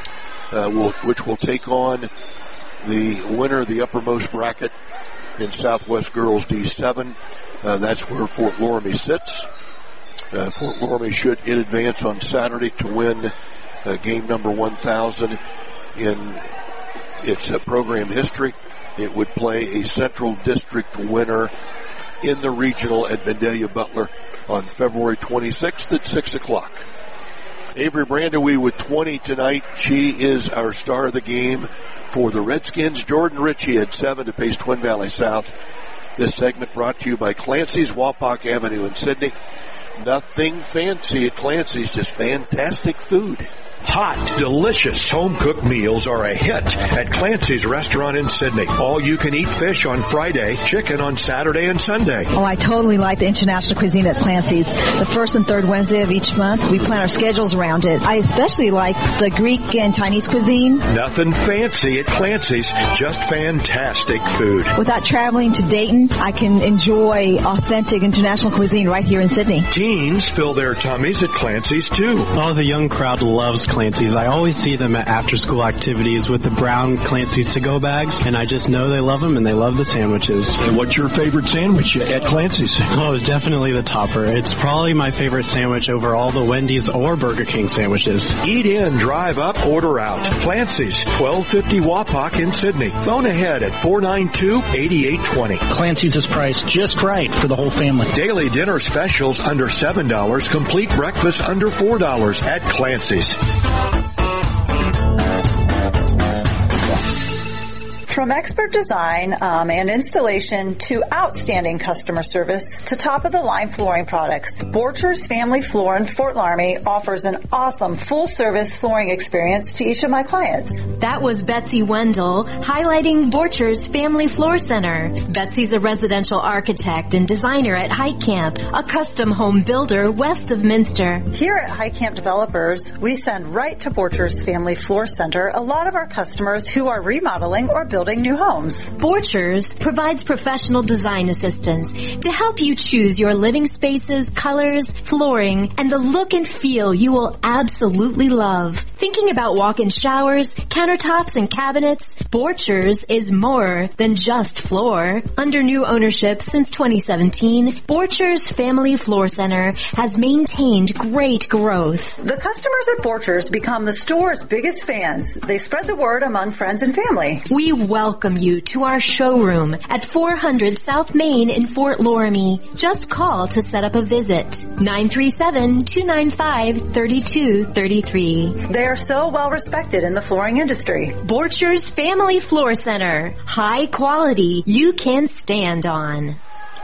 which will take on the winner of the uppermost bracket in Southwest Girls D7. That's where Fort Loramie sits. Fort Loramie should advance on Saturday to win game number 1,000 in its program history. It would play a Central District winner in the regional at Vandalia Butler on February 26th at 6 o'clock. Avery Brandewee with 20 tonight. She is our star of the game for the Redskins. Jordan Ritchie had 7 to face Twin Valley South. This segment brought to you by Clancy's, Wapak Avenue in Sidney. Nothing fancy at Clancy's, just fantastic food. Hot, delicious home-cooked meals are a hit at Clancy's Restaurant in Sidney. All-you-can-eat fish on Friday, chicken on Saturday and Sunday. Oh, I totally like the international cuisine at Clancy's. The first and third Wednesday of each month, we plan our schedules around it. I especially like the Greek and Chinese cuisine. Nothing fancy at Clancy's, just fantastic food. Without traveling to Dayton, I can enjoy authentic international cuisine right here in Sidney. Teens fill their tummies at Clancy's, too. Oh, the young crowd loves Clancy's. I always see them at after-school activities with the brown Clancy's to-go bags, and I just know they love them and they love the sandwiches. And what's your favorite sandwich at Clancy's? Oh, definitely the topper. It's probably my favorite sandwich over all the Wendy's or Burger King sandwiches. Eat in, drive up, order out. Clancy's, 1250 Wapak in Sidney. Phone ahead at 492-8820. Clancy's is priced just right for the whole family. Daily dinner specials under $7. Complete breakfast under $4 at Clancy's. From expert design and installation to outstanding customer service to top-of-the-line flooring products, Borchers Family Floor in Fort Loramie offers an awesome full-service flooring experience to each of my clients. That was Betsy Wendell highlighting Borchers Family Floor Center. Betsy's a residential architect and designer at Height Camp, a custom home builder west of Minster. Here at Height Camp Developers, we send right to Borchers Family Floor Center a lot of our customers who are remodeling or building new homes. Borchers provides professional design assistance to help you choose your living spaces, colors, flooring, and the look and feel you will absolutely love. Thinking about walk-in showers, countertops, and cabinets? Borchers is more than just floor. Under new ownership since 2017, Borchers Family Floor Center has maintained great growth. The customers at Borchers become the store's biggest fans. They spread the word among friends and family. We welcome you to our showroom at 400 South Main in Fort Loramie. Just call to set up a visit. 937-295-3233. They are so well respected in the flooring industry. Borchers Family Floor Center. High quality you can stand on.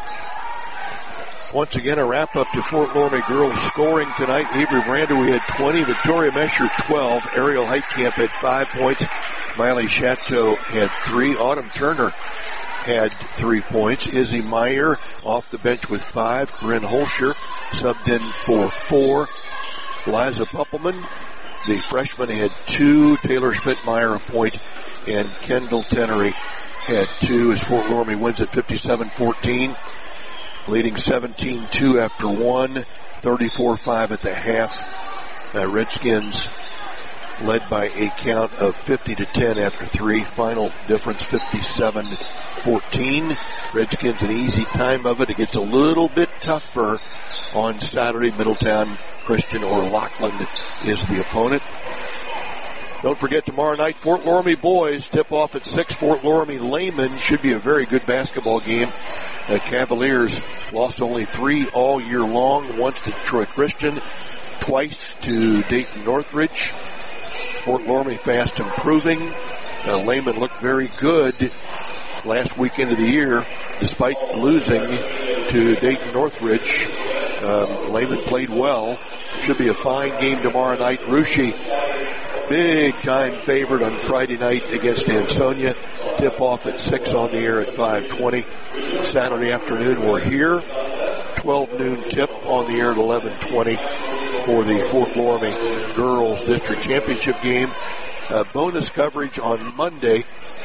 Once again, a wrap-up to Fort Loramie girls scoring tonight. Avery Brandewie had 20, Victoria Mesher 12, Ariel Heitkamp had 5 points, Miley Chateau had 3, Autumn Turner had 3 points, Izzy Meyer off the bench with 5, Corinne Holscher subbed in for 4, Liza Puppelman, the freshman, had 2, Taylor Spitmeyer a point, and Kendall Tenery had 2 as Fort Loramie wins at 57-14. Leading 17-2 after 1, 34-5 at the half. Redskins led by a count of 50-10 after 3. Final difference 57-14. Redskins an easy time of it. It gets a little bit tougher on Saturday. Middletown Christian or Lockland is the opponent. Don't forget tomorrow night, Fort Loramie boys tip off at 6. Fort Loramie Lehman should be a very good basketball game. Cavaliers lost only 3 all year long. Once to Troy Christian, twice to Dayton Northridge. Fort Loramie fast improving. Lehman looked very good last weekend of the year, despite losing to Dayton Northridge. Lehman played well. Should be a fine game tomorrow night. Russia, big time favorite on Friday night against Ansonia. Tip off at 6 on the air at 5:20. Saturday afternoon we're here. 12 noon tip on the air at 11:20 for the Fort Loramie Girls District Championship game. Bonus coverage on Monday.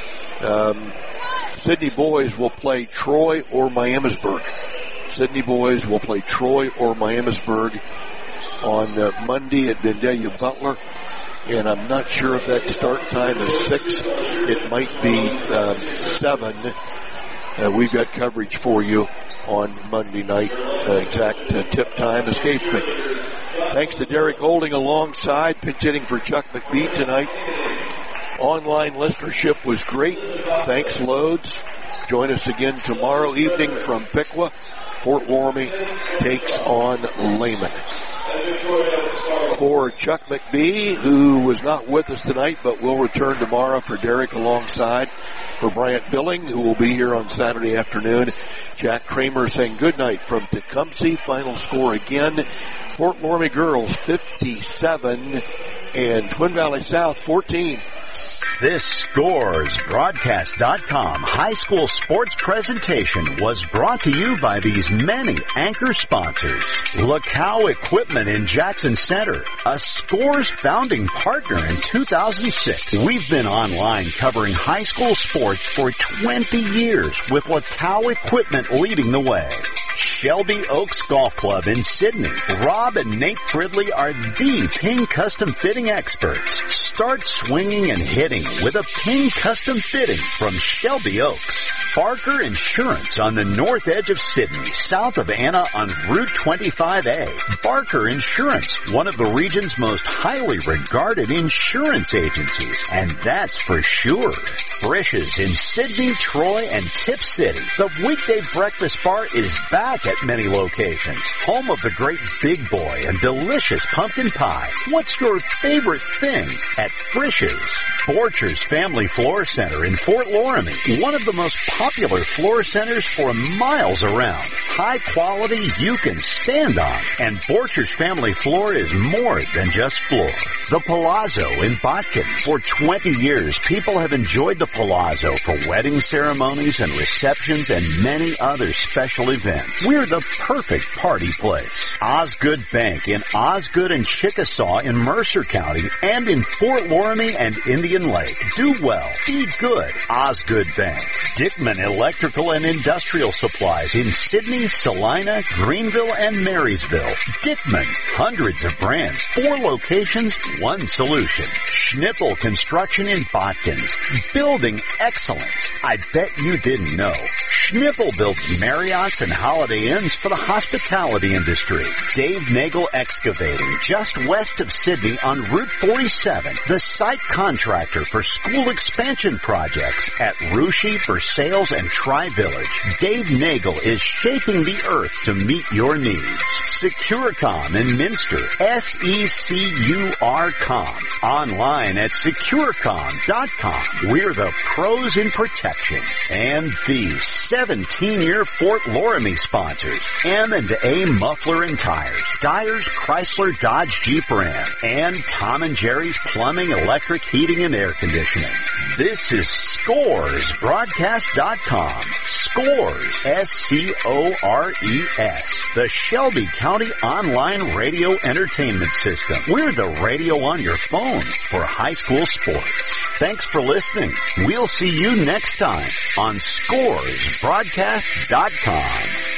Sydney boys will play Troy or Miamisburg. Sydney boys will play Troy or Miamisburg on Monday at Vandalia Butler. And I'm not sure if that start time is 6. It might be 7. We've got coverage for you on Monday night. Exact tip time escapes me. Thanks to Derek Holding alongside, pinch hitting for Chuck McBee tonight. Online listenership was great. Thanks loads. Join us again tomorrow evening from Piqua. Fort Loramie takes on Lehman. For Chuck McBee, who was not with us tonight but will return tomorrow, for Derek alongside, for Bryant Billing, who will be here on Saturday afternoon, Jack Kramer saying good night from Tecumseh. Final score again, Fort Loramie girls 57 and Twin Valley South 14. This ScoresBroadcast.com high school sports presentation was brought to you by these many anchor sponsors. LaCow Equipment in Jackson Center, a Scores founding partner in 2006. We've been online covering high school sports for 20 years with LaCow Equipment leading the way. Shelby Oaks Golf Club in Sydney. Rob and Nate Fridley are the Ping Custom Fitting experts. Start swinging and hitting with a Ping Custom Fitting from Shelby Oaks. Barker Insurance on the north edge of Sydney, south of Anna on Route 25A. Barker Insurance, one of the region's most highly regarded insurance agencies, and that's for sure. Frisch's in Sydney, Troy, and Tip City. The weekday breakfast bar is back at many locations. Home of the great Big Boy and delicious pumpkin pie. What's your favorite thing at Frisch's? Borchers Family Floor Center in Fort Loramie, one of the most popular floor centers for miles around. High quality you can stand on, and Borchers Family Floor is more than just floor. The Palazzo in Botkin. For 20 years, people have enjoyed the Palazzo for wedding ceremonies and receptions and many other special events. We're the perfect party place. Osgood Bank in Osgood and Chickasaw in Mercer County and in Fort Loramie and Indian Lake. Do well. Be good. Osgood Bank. Dickman Electrical and Industrial Supplies in Sydney, Salina, Greenville, and Marysville. Dickman. Hundreds of brands. 4 locations, 1 solution. Schnippel Construction in Botkins. Building excellence. I bet you didn't know. Schnippel builds Marriotts and Holiday Inns for the hospitality industry. Dave Nagel Excavating, just west of Sydney on Route 47. The site contractor for school expansion projects at Ruschi, Versailles, and Tri-Village. Dave Nagel is shaping the earth to meet your needs. Securicom in Minster, SECURCOM. Online at Securicom.com. We're the pros in protection. And these 17-year Fort Loramie sponsors, M&A Muffler and Tires, Dyer's Chrysler Dodge Jeep Ram, and Tom and Jerry's Plumbing, Electric, Heating, and Air Conditioning. This is ScoresBroadcast.com. Scores, SCORES. The Shelby County Online Radio Entertainment System. We're the radio on your phone for high school sports. Thanks for listening. We'll see you next time on ScoresBroadcast.com.